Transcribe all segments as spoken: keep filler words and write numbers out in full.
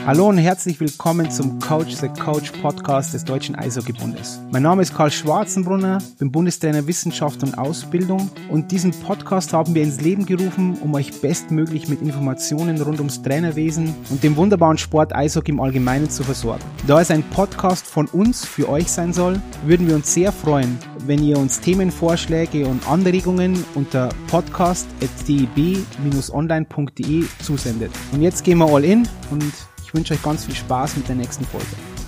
Hallo und herzlich willkommen zum Coach the Coach Podcast des Deutschen Eishockeybundes. Mein Name ist Karl Schwarzenbrunner, bin Bundestrainer Wissenschaft und Ausbildung und diesen Podcast haben wir ins Leben gerufen, um euch bestmöglich mit Informationen rund ums Trainerwesen und dem wunderbaren Sport Eishockey im Allgemeinen zu versorgen. Da es ein Podcast von uns für euch sein soll, würden wir uns sehr freuen, wenn ihr uns Themenvorschläge und Anregungen unter podcast at d e b dash online punkt d e zusendet. Und jetzt gehen wir all in und ich wünsche euch ganz viel Spaß mit der nächsten Folge.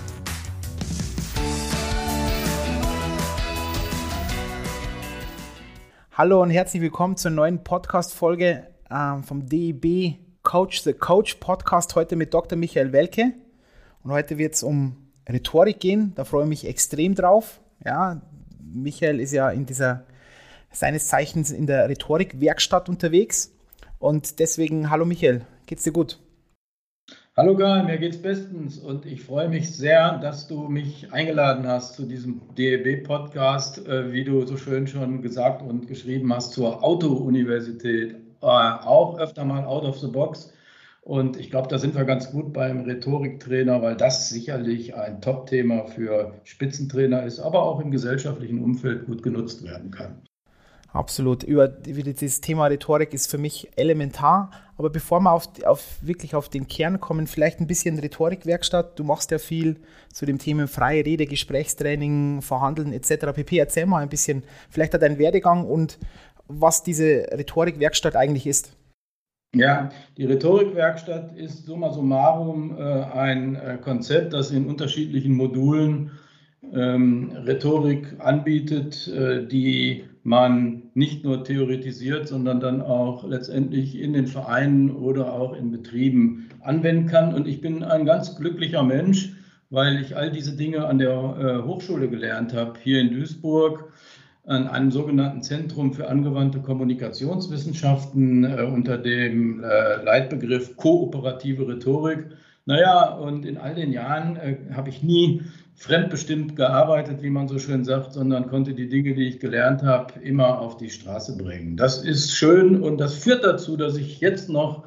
Hallo und herzlich willkommen zur neuen Podcast-Folge äh, vom D E B Coach the Coach Podcast, heute mit Doktor Michael Welke. Und heute wird es um Rhetorik gehen, da freue ich mich extrem drauf. Ja, Michael ist ja in dieser, seines Zeichens in der Rhetorik-Werkstatt unterwegs und deswegen, hallo Michael, geht's dir gut? Hallo Karl, mir geht's bestens und ich freue mich sehr, dass du mich eingeladen hast zu diesem D E B-Podcast, äh, wie du so schön schon gesagt und geschrieben hast, zur Auto-Universität, äh, auch öfter mal out of the box. Und ich glaube, da sind wir ganz gut beim Rhetoriktrainer, weil das sicherlich ein Top-Thema für Spitzentrainer ist, aber auch im gesellschaftlichen Umfeld gut genutzt werden kann. Absolut. Über das Thema Rhetorik ist für mich elementar. Aber bevor wir auf, auf, wirklich auf den Kern kommen, vielleicht ein bisschen Rhetorikwerkstatt. Du machst ja viel zu dem Thema freie Rede, Gesprächstraining, Verhandeln et cetera pp. Erzähl mal ein bisschen, vielleicht hat dein Werdegang und was diese Rhetorikwerkstatt eigentlich ist. Ja, die Rhetorikwerkstatt ist summa summarum äh, ein äh, Konzept, das in unterschiedlichen Modulen ähm, Rhetorik anbietet, äh, die man nicht nur theoretisiert, sondern dann auch letztendlich in den Vereinen oder auch in Betrieben anwenden kann. Und ich bin ein ganz glücklicher Mensch, weil ich all diese Dinge an der äh, Hochschule gelernt habe, hier in Duisburg, an einem sogenannten Zentrum für angewandte Kommunikationswissenschaften äh, unter dem äh, Leitbegriff kooperative Rhetorik. Naja, und in all den Jahren äh, habe ich nie fremdbestimmt gearbeitet, wie man so schön sagt, sondern konnte die Dinge, die ich gelernt habe, immer auf die Straße bringen. Das ist schön und das führt dazu, dass ich jetzt noch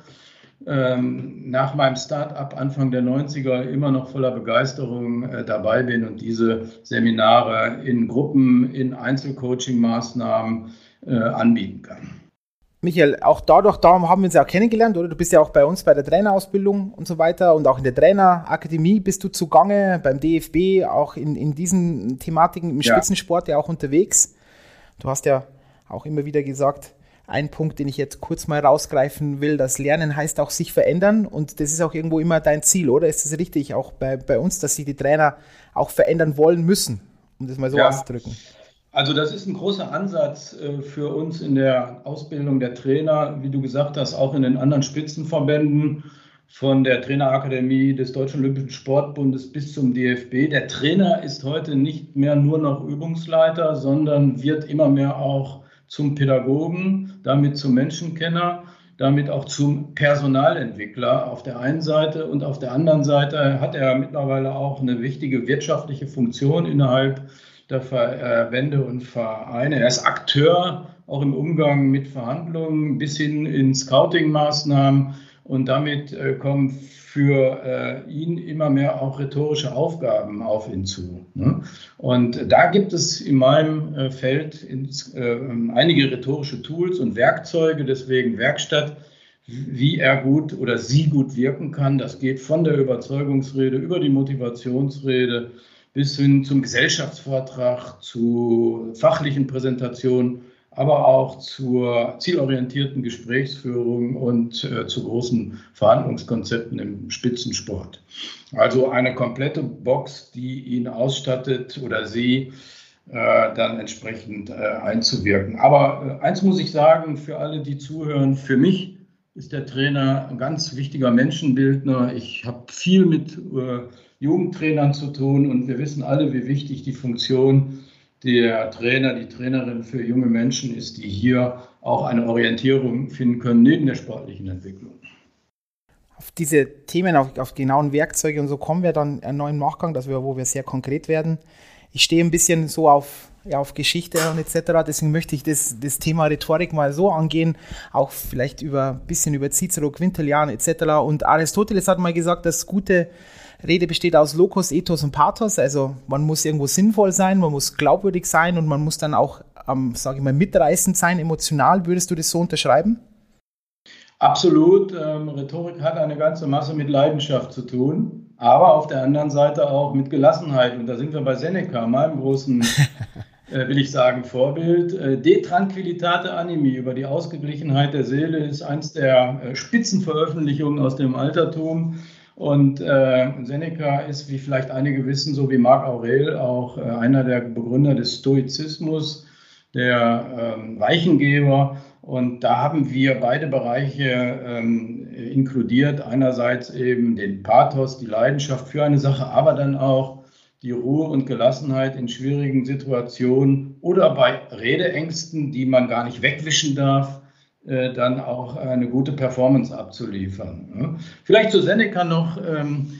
ähm, nach meinem Start-up Anfang der neunziger immer noch voller Begeisterung äh, dabei bin und diese Seminare in Gruppen, in Einzelcoaching-Maßnahmen äh, anbieten kann. Michael, auch dadurch, darum haben wir uns ja auch kennengelernt, oder? Du bist ja auch bei uns bei der Trainerausbildung und so weiter und auch in der Trainerakademie bist du zugange, beim D F B, auch in, in diesen Thematiken im Spitzensport ja auch unterwegs. Du hast ja auch immer wieder gesagt, ein Punkt, den ich jetzt kurz mal rausgreifen will, das Lernen heißt auch sich verändern und das ist auch irgendwo immer dein Ziel, oder? Ist das richtig, auch bei, bei uns, dass sich die Trainer auch verändern wollen müssen, um das mal so ja. auszudrücken? Also das ist ein großer Ansatz für uns in der Ausbildung der Trainer, wie du gesagt hast, auch in den anderen Spitzenverbänden, von der Trainerakademie des Deutschen Olympischen Sportbundes bis zum D F B. Der Trainer ist heute nicht mehr nur noch Übungsleiter, sondern wird immer mehr auch zum Pädagogen, damit zum Menschenkenner, damit auch zum Personalentwickler auf der einen Seite und auf der anderen Seite hat er mittlerweile auch eine wichtige wirtschaftliche Funktion innerhalb der Verbände und Vereine. Er ist Akteur, auch im Umgang mit Verhandlungen bis hin in Scouting-Maßnahmen und damit äh, kommen für äh, ihn immer mehr auch rhetorische Aufgaben auf ihn zu. Ne? Und da gibt es in meinem äh, Feld ins, äh, einige rhetorische Tools und Werkzeuge, deswegen Werkstatt, wie er gut oder sie gut wirken kann. Das geht von der Überzeugungsrede über die Motivationsrede bis hin zum Gesellschaftsvortrag, zu fachlichen Präsentationen, aber auch zur zielorientierten Gesprächsführung und äh, zu großen Verhandlungskonzepten im Spitzensport. Also eine komplette Box, die ihn ausstattet oder sie äh, dann entsprechend äh, einzuwirken. Aber äh, eins muss ich sagen, für alle, die zuhören, für mich ist der Trainer ein ganz wichtiger Menschenbildner. Ich habe viel mit äh, Jugendtrainern zu tun und wir wissen alle, wie wichtig die Funktion der Trainer, die Trainerin für junge Menschen ist, die hier auch eine Orientierung finden können neben der sportlichen Entwicklung. Auf diese Themen, auf, auf genauen Werkzeuge und so kommen wir dann erneut im Nachgang, dass wir, wo wir sehr konkret werden. ich stehe ein bisschen so auf, ja, auf Geschichte und et cetera. Deswegen möchte ich das, das Thema Rhetorik mal so angehen, auch vielleicht über ein bisschen über Cicero, Quintilian et cetera. Und Aristoteles hat mal gesagt, dass gute Rede besteht aus Logos, Ethos und Pathos. Also man muss irgendwo sinnvoll sein, man muss glaubwürdig sein und man muss dann auch, ähm, sage ich mal, mitreißend sein, emotional. Würdest du das so unterschreiben? Absolut. Ähm, Rhetorik hat eine ganze Masse mit Leidenschaft zu tun, aber auf der anderen Seite auch mit Gelassenheit. Und da sind wir bei Seneca, meinem großen, äh, will ich sagen, Vorbild. Äh, De Tranquilitate Animi, über die Ausgeglichenheit der Seele, ist eins der äh, Spitzenveröffentlichungen aus dem Altertum. Und äh, Seneca ist, wie vielleicht einige wissen, so wie Marc Aurel, auch äh, einer der Begründer des Stoizismus, der ähm, Weichengeber. Und da haben wir beide Bereiche ähm, inkludiert. Einerseits eben den Pathos, die Leidenschaft für eine Sache, aber dann auch die Ruhe und Gelassenheit in schwierigen Situationen oder bei Redeängsten, die man gar nicht wegwischen darf, äh, dann auch eine gute Performance abzuliefern. Ja. Vielleicht zu Seneca noch. Ähm,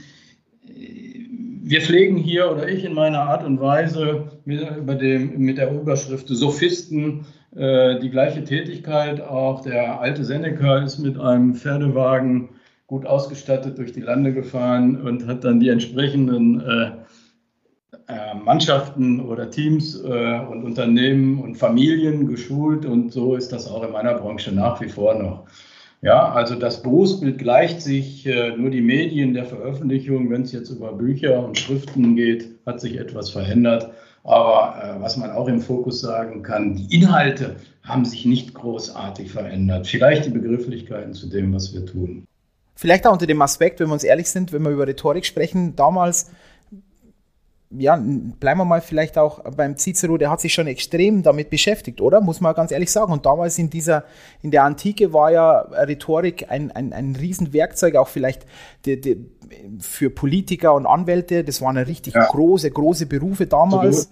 Wir pflegen hier, oder ich in meiner Art und Weise, mit, über dem, mit der Überschrift Sophisten äh, die gleiche Tätigkeit. Auch der alte Seneca ist mit einem Pferdewagen gut ausgestattet durch die Lande gefahren und hat dann die entsprechenden äh, äh, Mannschaften oder Teams äh, und Unternehmen und Familien geschult. Und so ist das auch in meiner Branche nach wie vor noch. Ja, also das Berufsbild gleicht sich, äh, nur die Medien der Veröffentlichung, wenn es jetzt über Bücher und Schriften geht, hat sich etwas verändert. Aber äh, was man auch im Fokus sagen kann, die Inhalte haben sich nicht großartig verändert. Vielleicht die Begrifflichkeiten zu dem, was wir tun. Vielleicht auch unter dem Aspekt, wenn wir uns ehrlich sind, wenn wir über Rhetorik sprechen, damals, ja, bleiben wir mal vielleicht auch beim Cicero, der hat sich schon extrem damit beschäftigt, oder? Muss man ganz ehrlich sagen. Und damals in dieser, in der Antike war ja Rhetorik ein, ein, ein Riesenwerkzeug, auch vielleicht die, die, für Politiker und Anwälte. Das waren richtig ja. große, große Berufe damals.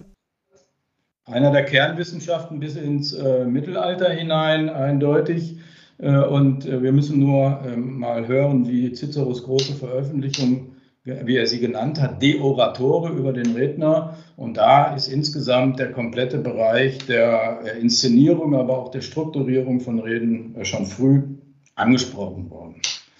Einer der Kernwissenschaften bis ins äh, Mittelalter hinein, eindeutig. Äh, und äh, wir müssen nur äh, mal hören, wie Ciceros große Veröffentlichung, wie er sie genannt hat, De Oratore, über den Redner. Und da ist insgesamt der komplette Bereich der Inszenierung, aber auch der Strukturierung von Reden schon früh angesprochen worden.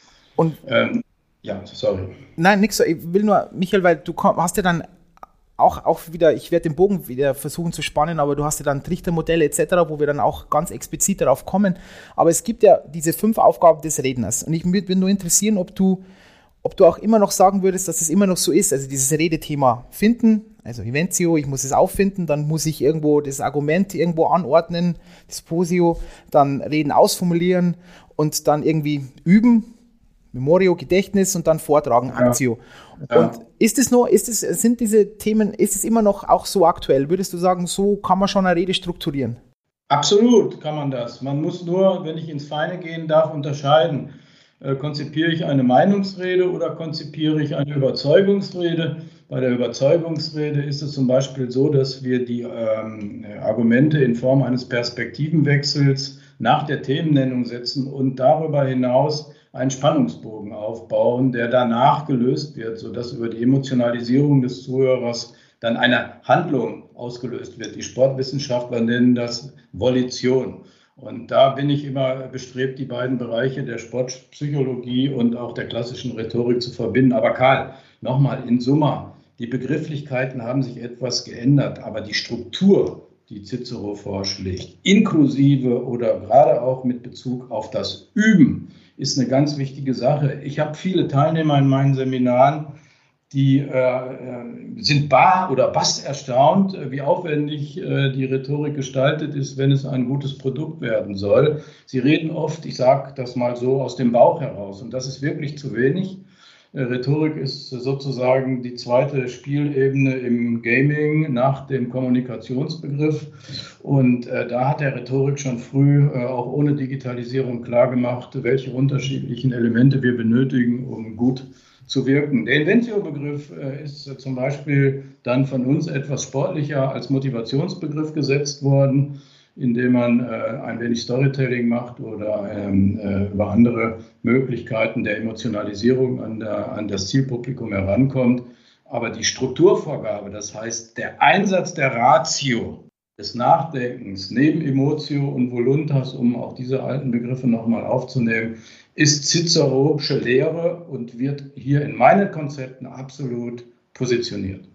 Und ähm, ja, sorry. Nein, nix. Ich will nur, Michael, weil du komm, hast ja dann auch, auch wieder, ich werde den Bogen wieder versuchen zu spannen, aber du hast ja dann Trichtermodelle et cetera, wo wir dann auch ganz explizit darauf kommen. Aber es gibt ja diese fünf Aufgaben des Redners. Und ich würde mich nur interessieren, ob du Ob du auch immer noch sagen würdest, dass es immer noch so ist, also dieses Redethema finden, also Inventio, ich muss es auffinden, dann muss ich irgendwo das Argument irgendwo anordnen, das Posio, dann Reden ausformulieren und dann irgendwie üben, Memorio, Gedächtnis und dann vortragen, Actio. Ja. Ja. Und ist es noch, ist es, sind diese Themen, ist es immer noch auch so aktuell? Würdest du sagen, so kann man schon eine Rede strukturieren? Absolut kann man das. Man muss nur, wenn ich ins Feine gehen darf, unterscheiden. Äh, konzipiere ich eine Meinungsrede oder konzipiere ich eine Überzeugungsrede? Bei der Überzeugungsrede ist es zum Beispiel so, dass wir die ähm, Argumente in Form eines Perspektivenwechsels nach der Themennennung setzen und darüber hinaus einen Spannungsbogen aufbauen, der danach gelöst wird, sodass über die Emotionalisierung des Zuhörers dann eine Handlung ausgelöst wird. Die Sportwissenschaftler nennen das Volition. Und da bin ich immer bestrebt, die beiden Bereiche der Sportpsychologie und auch der klassischen Rhetorik zu verbinden. Aber Karl, nochmal in Summa, die Begrifflichkeiten haben sich etwas geändert, aber die Struktur, die Cicero vorschlägt, inklusive oder gerade auch mit Bezug auf das Üben, ist eine ganz wichtige Sache. Ich habe viele Teilnehmer in meinen Seminaren, die äh, sind bar oder bass erstaunt, wie aufwendig äh, die Rhetorik gestaltet ist, wenn es ein gutes Produkt werden soll. Sie reden oft, ich sage das mal so, aus dem Bauch heraus und das ist wirklich zu wenig. Äh, Rhetorik ist sozusagen die zweite Spielebene im Gaming nach dem Kommunikationsbegriff und äh, da hat der Rhetorik schon früh, äh, auch ohne Digitalisierung, klargemacht, welche unterschiedlichen Elemente wir benötigen, um gut zu wirken. Der Inventio-Begriff äh, ist äh, zum Beispiel dann von uns etwas sportlicher als Motivationsbegriff gesetzt worden, indem man äh, ein wenig Storytelling macht oder ähm, äh, über andere Möglichkeiten der Emotionalisierung an, der, an das Zielpublikum herankommt. Aber die Strukturvorgabe, das heißt der Einsatz der Ratio, des Nachdenkens neben Emotio und Voluntas, um auch diese alten Begriffe nochmal aufzunehmen, ist Cicero'sche Lehre und wird hier in meinen Konzepten absolut positioniert.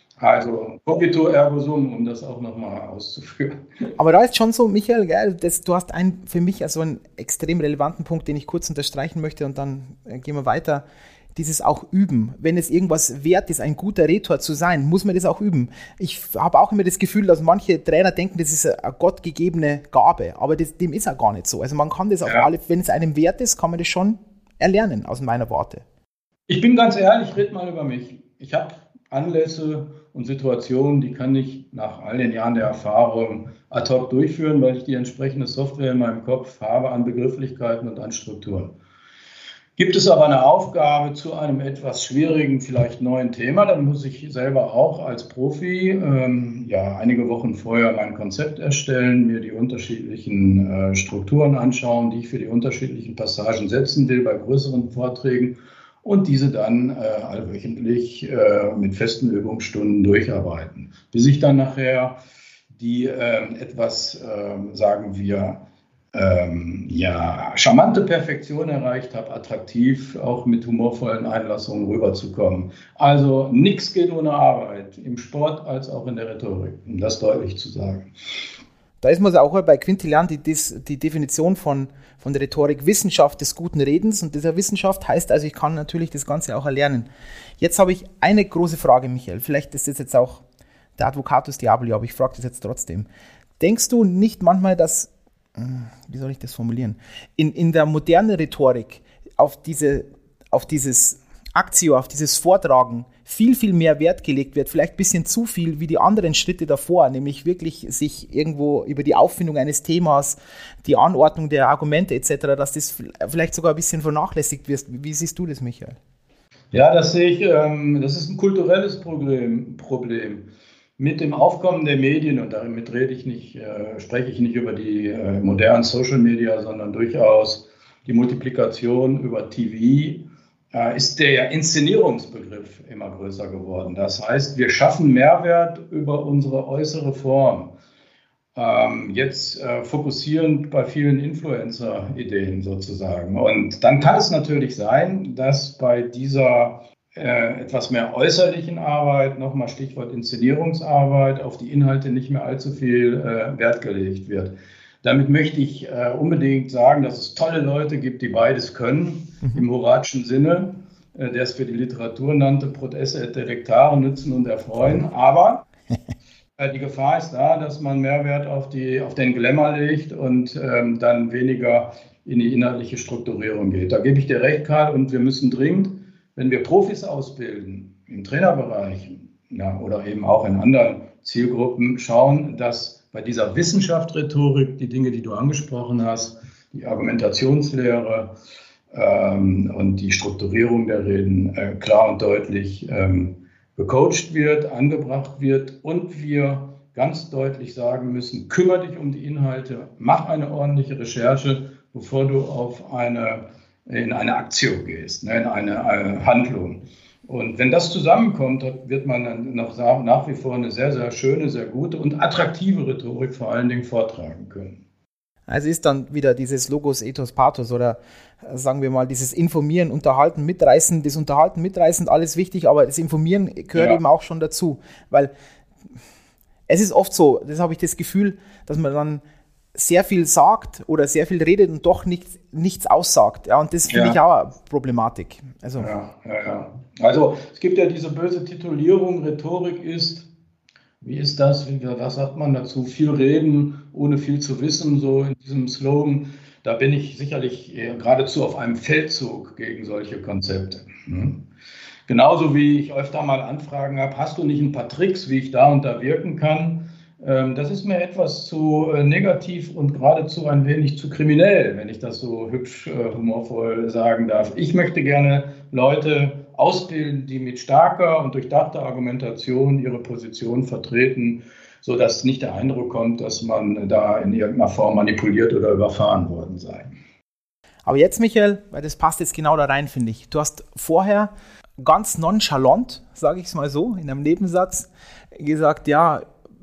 Also cogito ergo sum, um das auch nochmal auszuführen. Aber da ist schon so, Michael, gell, das, du hast einen, für mich also einen extrem relevanten Punkt, den ich kurz unterstreichen möchte und dann äh, gehen wir weiter. Dieses auch üben. Wenn es irgendwas wert ist, ein guter Rhetor zu sein, muss man das auch üben. Ich habe auch immer das Gefühl, dass manche Trainer denken, das ist eine gottgegebene Gabe, aber das, dem ist ja gar nicht so. Also man kann das auf ja. alle, wenn es einem wert ist, kann man das schon erlernen, aus meiner Warte. Ich bin ganz ehrlich, ich rede mal über mich. Ich habe Anlässe und Situationen, die kann ich nach all den Jahren der Erfahrung ad hoc durchführen, weil ich die entsprechende Software in meinem Kopf habe an Begrifflichkeiten und an Strukturen. Gibt es aber eine Aufgabe zu einem etwas schwierigen, vielleicht neuen Thema, dann muss ich selber auch als Profi ähm, ja, einige Wochen vorher mein Konzept erstellen, mir die unterschiedlichen äh, Strukturen anschauen, die ich für die unterschiedlichen Passagen setzen will bei größeren Vorträgen und diese dann äh, allwöchentlich äh, mit festen Übungsstunden durcharbeiten, bis ich dann nachher die äh, etwas, äh, sagen wir, Ähm, ja, charmante Perfektion erreicht habe, attraktiv, auch mit humorvollen Einlassungen rüberzukommen. Also nichts geht ohne Arbeit, im Sport als auch in der Rhetorik, um das deutlich zu sagen. Da ist man auch bei Quintilian die, die Definition von, von der Rhetorik, Wissenschaft des guten Redens, und dieser Wissenschaft heißt also, ich kann natürlich das Ganze auch erlernen. Jetzt habe ich eine große Frage, Michael, vielleicht ist das jetzt auch der Advocatus Diaboli, aber ich frage das jetzt trotzdem. Denkst du nicht manchmal, dass wie soll ich das formulieren, in, in der modernen Rhetorik auf, diese, auf dieses Aktio, auf dieses Vortragen viel, viel mehr Wert gelegt wird, vielleicht ein bisschen zu viel wie die anderen Schritte davor, nämlich wirklich sich irgendwo über die Auffindung eines Themas, die Anordnung der Argumente et cetera, dass das vielleicht sogar ein bisschen vernachlässigt wird. Wie siehst du das, Michael? Ja, das sehe ich, ähm, das ist ein kulturelles Problem. Problem. Mit dem Aufkommen der Medien, und damit rede ich nicht, äh, spreche ich nicht über die äh, modernen Social Media, sondern durchaus die Multiplikation über T V, äh, ist der Inszenierungsbegriff immer größer geworden. Das heißt, wir schaffen Mehrwert über unsere äußere Form. Ähm, jetzt äh, fokussierend bei vielen Influencer-Ideen sozusagen. Und dann kann es natürlich sein, dass bei dieser Äh, etwas mehr äußerlichen Arbeit, nochmal Stichwort Inszenierungsarbeit, auf die Inhalte nicht mehr allzu viel äh, Wert gelegt wird. Damit möchte ich äh, unbedingt sagen, dass es tolle Leute gibt, die beides können, mhm. im horatischen Sinne, äh, der es für die Literatur nannte, Protesse et delectare, nützen und erfreuen. Aber äh, die Gefahr ist da, dass man mehr Wert auf, die, auf den Glamour legt und ähm, dann weniger in die inhaltliche Strukturierung geht. Da gebe ich dir recht, Karl, und wir müssen dringend, wenn wir Profis ausbilden, im Trainerbereich ja, oder eben auch in anderen Zielgruppen, schauen, dass bei dieser Wissenschaft Rhetorik die Dinge, die du angesprochen hast, die Argumentationslehre ähm, und die Strukturierung der Reden äh, klar und deutlich ähm, gecoacht wird, angebracht wird und wir ganz deutlich sagen müssen, kümmere dich um die Inhalte, mach eine ordentliche Recherche, bevor du auf eine in eine Aktion gehst, ne, in eine, eine Handlung. Und wenn das zusammenkommt, wird man dann noch nach wie vor eine sehr, sehr schöne, sehr gute und attraktive Rhetorik vor allen Dingen vortragen können. Also ist dann wieder dieses Logos, Ethos, Pathos oder sagen wir mal dieses Informieren, Unterhalten, Mitreißen, das Unterhalten, Mitreißen, alles wichtig, aber das Informieren gehört ja eben auch schon dazu, weil es ist oft so, das habe ich das Gefühl, dass man dann sehr viel sagt oder sehr viel redet und doch nicht, nichts aussagt. Ja, und das finde ja. ich auch eine Problematik. Also. Ja, ja, ja. Also es gibt ja diese böse Titulierung, Rhetorik ist, wie ist das, was sagt man dazu, viel reden, ohne viel zu wissen, so in diesem Slogan. Da bin ich sicherlich geradezu auf einem Feldzug gegen solche Konzepte. Hm. Genauso wie ich öfter mal Anfragen habe, hast du nicht ein paar Tricks, wie ich da und da wirken kann? Das ist mir etwas zu negativ und geradezu ein wenig zu kriminell, wenn ich das so hübsch, humorvoll sagen darf. Ich möchte gerne Leute ausbilden, die mit starker und durchdachter Argumentation ihre Position vertreten, sodass nicht der Eindruck kommt, dass man da in irgendeiner Form manipuliert oder überfahren worden sei. Aber jetzt, Michael, weil das passt jetzt genau da rein, finde ich. Du hast vorher ganz nonchalant, sage ich es mal so, in einem Nebensatz gesagt, ja,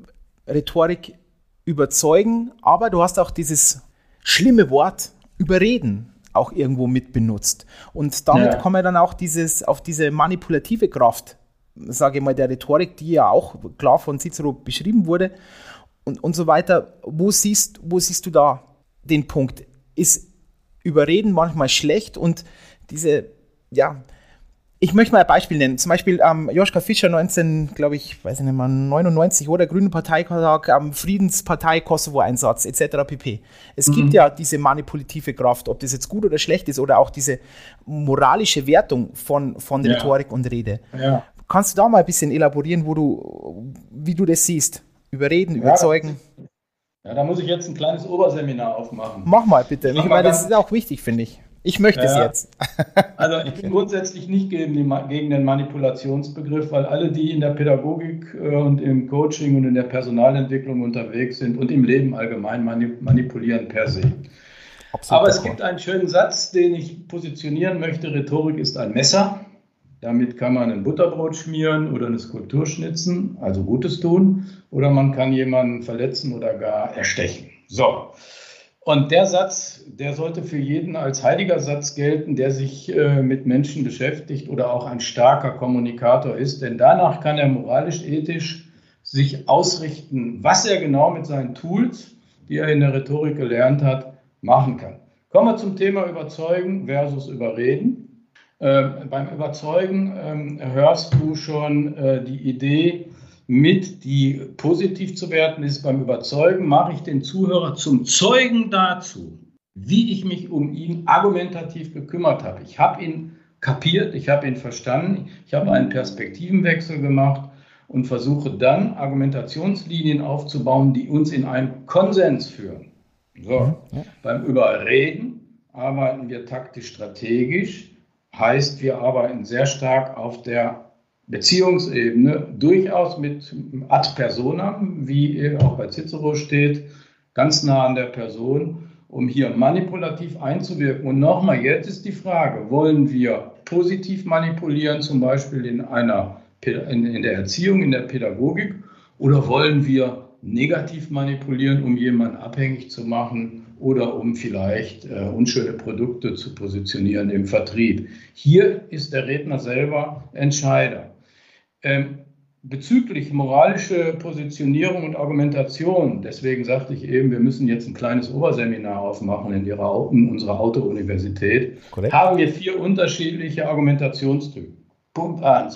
Rhetorik überzeugen, aber du hast auch dieses schlimme Wort überreden auch irgendwo mit benutzt. Und damit ja. kommen wir dann auch dieses, auf diese manipulative Kraft, sage ich mal, der Rhetorik, die ja auch klar von Cicero beschrieben wurde und, und so weiter. Wo siehst, wo siehst du da den Punkt? Ist Überreden manchmal schlecht und diese, ja, ich möchte mal ein Beispiel nennen. Zum Beispiel ähm, Joschka Fischer neunzehn, glaube ich, weiß ich nicht mal, neunundneunzig oder Grüne Parteitag, ähm, Friedenspartei, Kosovo-Einsatz et cetera pp. Es mhm. gibt ja diese manipulative Kraft, ob das jetzt gut oder schlecht ist oder auch diese moralische Wertung von, von ja. Rhetorik und Rede. Ja. Kannst du da mal ein bisschen elaborieren, wo du, wie du das siehst? Überreden, ja, überzeugen? Ja, da muss ich jetzt ein kleines Oberseminar aufmachen. Mach mal bitte. Ich meine, das ist auch wichtig, finde ich. Ich möchte ja, es jetzt. Also ich bin grundsätzlich nicht gegen, die, gegen den Manipulationsbegriff, weil alle, die in der Pädagogik und im Coaching und in der Personalentwicklung unterwegs sind und im Leben allgemein manipulieren per se. Absolut. Aber es gibt einen schönen Satz, den ich positionieren möchte. Rhetorik ist ein Messer. Damit kann man ein Butterbrot schmieren oder eine Skulptur schnitzen, also Gutes tun. Oder man kann jemanden verletzen oder gar erstechen. So. Und der Satz, der sollte für jeden als heiliger Satz gelten, der sich äh, mit Menschen beschäftigt oder auch ein starker Kommunikator ist. Denn danach kann er moralisch-ethisch sich ausrichten, was er genau mit seinen Tools, die er in der Rhetorik gelernt hat, machen kann. Kommen wir zum Thema Überzeugen versus Überreden. Äh, beim Überzeugen äh, hörst du schon äh, die Idee, mit, die positiv zu werten ist. Beim Überzeugen mache ich den Zuhörer zum Zeugen dazu, wie ich mich um ihn argumentativ gekümmert habe. Ich habe ihn kapiert, ich habe ihn verstanden, ich habe einen Perspektivenwechsel gemacht und versuche dann Argumentationslinien aufzubauen, die uns in einen Konsens führen. So. Ja. Beim Überreden arbeiten wir taktisch-strategisch, heißt, wir arbeiten sehr stark auf der Beziehungsebene, durchaus mit ad personam, wie auch bei Cicero steht, ganz nah an der Person, um hier manipulativ einzuwirken. Und nochmal, jetzt ist die Frage, wollen wir positiv manipulieren, zum Beispiel in, einer, in, in der Erziehung, in der Pädagogik, oder wollen wir negativ manipulieren, um jemanden abhängig zu machen oder um vielleicht äh, unschöne Produkte zu positionieren im Vertrieb. Hier ist der Redner selber Entscheider. Ähm, bezüglich moralische Positionierung und Argumentation, deswegen sagte ich eben, wir müssen jetzt ein kleines Oberseminar aufmachen in, ihrer, in unserer Auto-Universität, haben wir vier unterschiedliche Argumentationstypen. Punkt eins,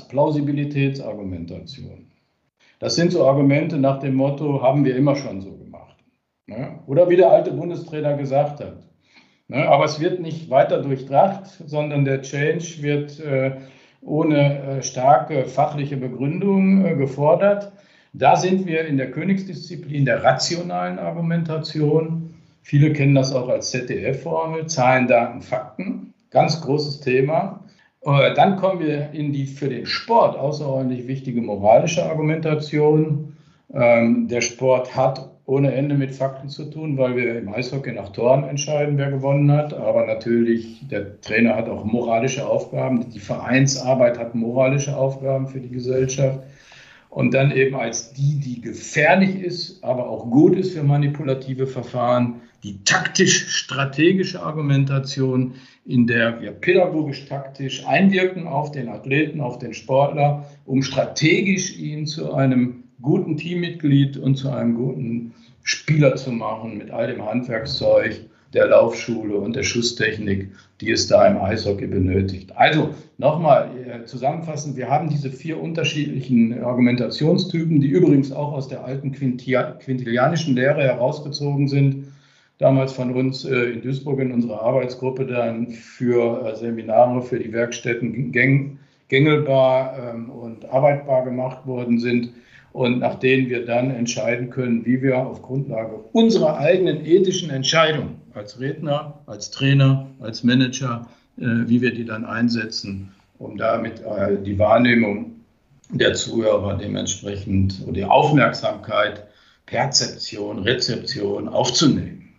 Plausibilitätsargumentation. Das sind so Argumente nach dem Motto, haben wir immer schon so gemacht. Ne? Oder wie der alte Bundestrainer gesagt hat. Ne? Aber es wird nicht weiter durchdacht, sondern der Change wird äh, ohne äh, starke fachliche Begründung äh, gefordert. Da sind wir in der Königsdisziplin der rationalen Argumentation. Viele kennen das auch als Z D F-Formel, Zahlen, Daten, Fakten. Ganz großes Thema. Äh, dann kommen wir in die für den Sport außerordentlich wichtige moralische Argumentation. Ähm, der Sport hat ohne Ende mit Fakten zu tun, weil wir im Eishockey nach Toren entscheiden, wer gewonnen hat. Aber natürlich, der Trainer hat auch moralische Aufgaben. Die Vereinsarbeit hat moralische Aufgaben für die Gesellschaft. Und dann eben als die, die gefährlich ist, aber auch gut ist für manipulative Verfahren, die taktisch-strategische Argumentation, in der wir pädagogisch-taktisch einwirken auf den Athleten, auf den Sportler, um strategisch ihn zu einem guten Teammitglied und zu einem guten Spieler zu machen mit all dem Handwerkszeug der Laufschule und der Schusstechnik, die es da im Eishockey benötigt. Also nochmal äh, zusammenfassend, wir haben diese vier unterschiedlichen Argumentationstypen, die übrigens auch aus der alten quintilianischen Lehre herausgezogen sind, damals von uns äh, in Duisburg in unserer Arbeitsgruppe dann für äh, Seminare für die Werkstätten gäng, gängelbar ähm, und arbeitbar gemacht worden sind. Und nach denen wir dann entscheiden können, wie wir auf Grundlage unserer eigenen ethischen Entscheidung als Redner, als Trainer, als Manager, äh, wie wir die dann einsetzen, um damit äh, die Wahrnehmung der Zuhörer dementsprechend oder die Aufmerksamkeit, Perzeption, Rezeption aufzunehmen.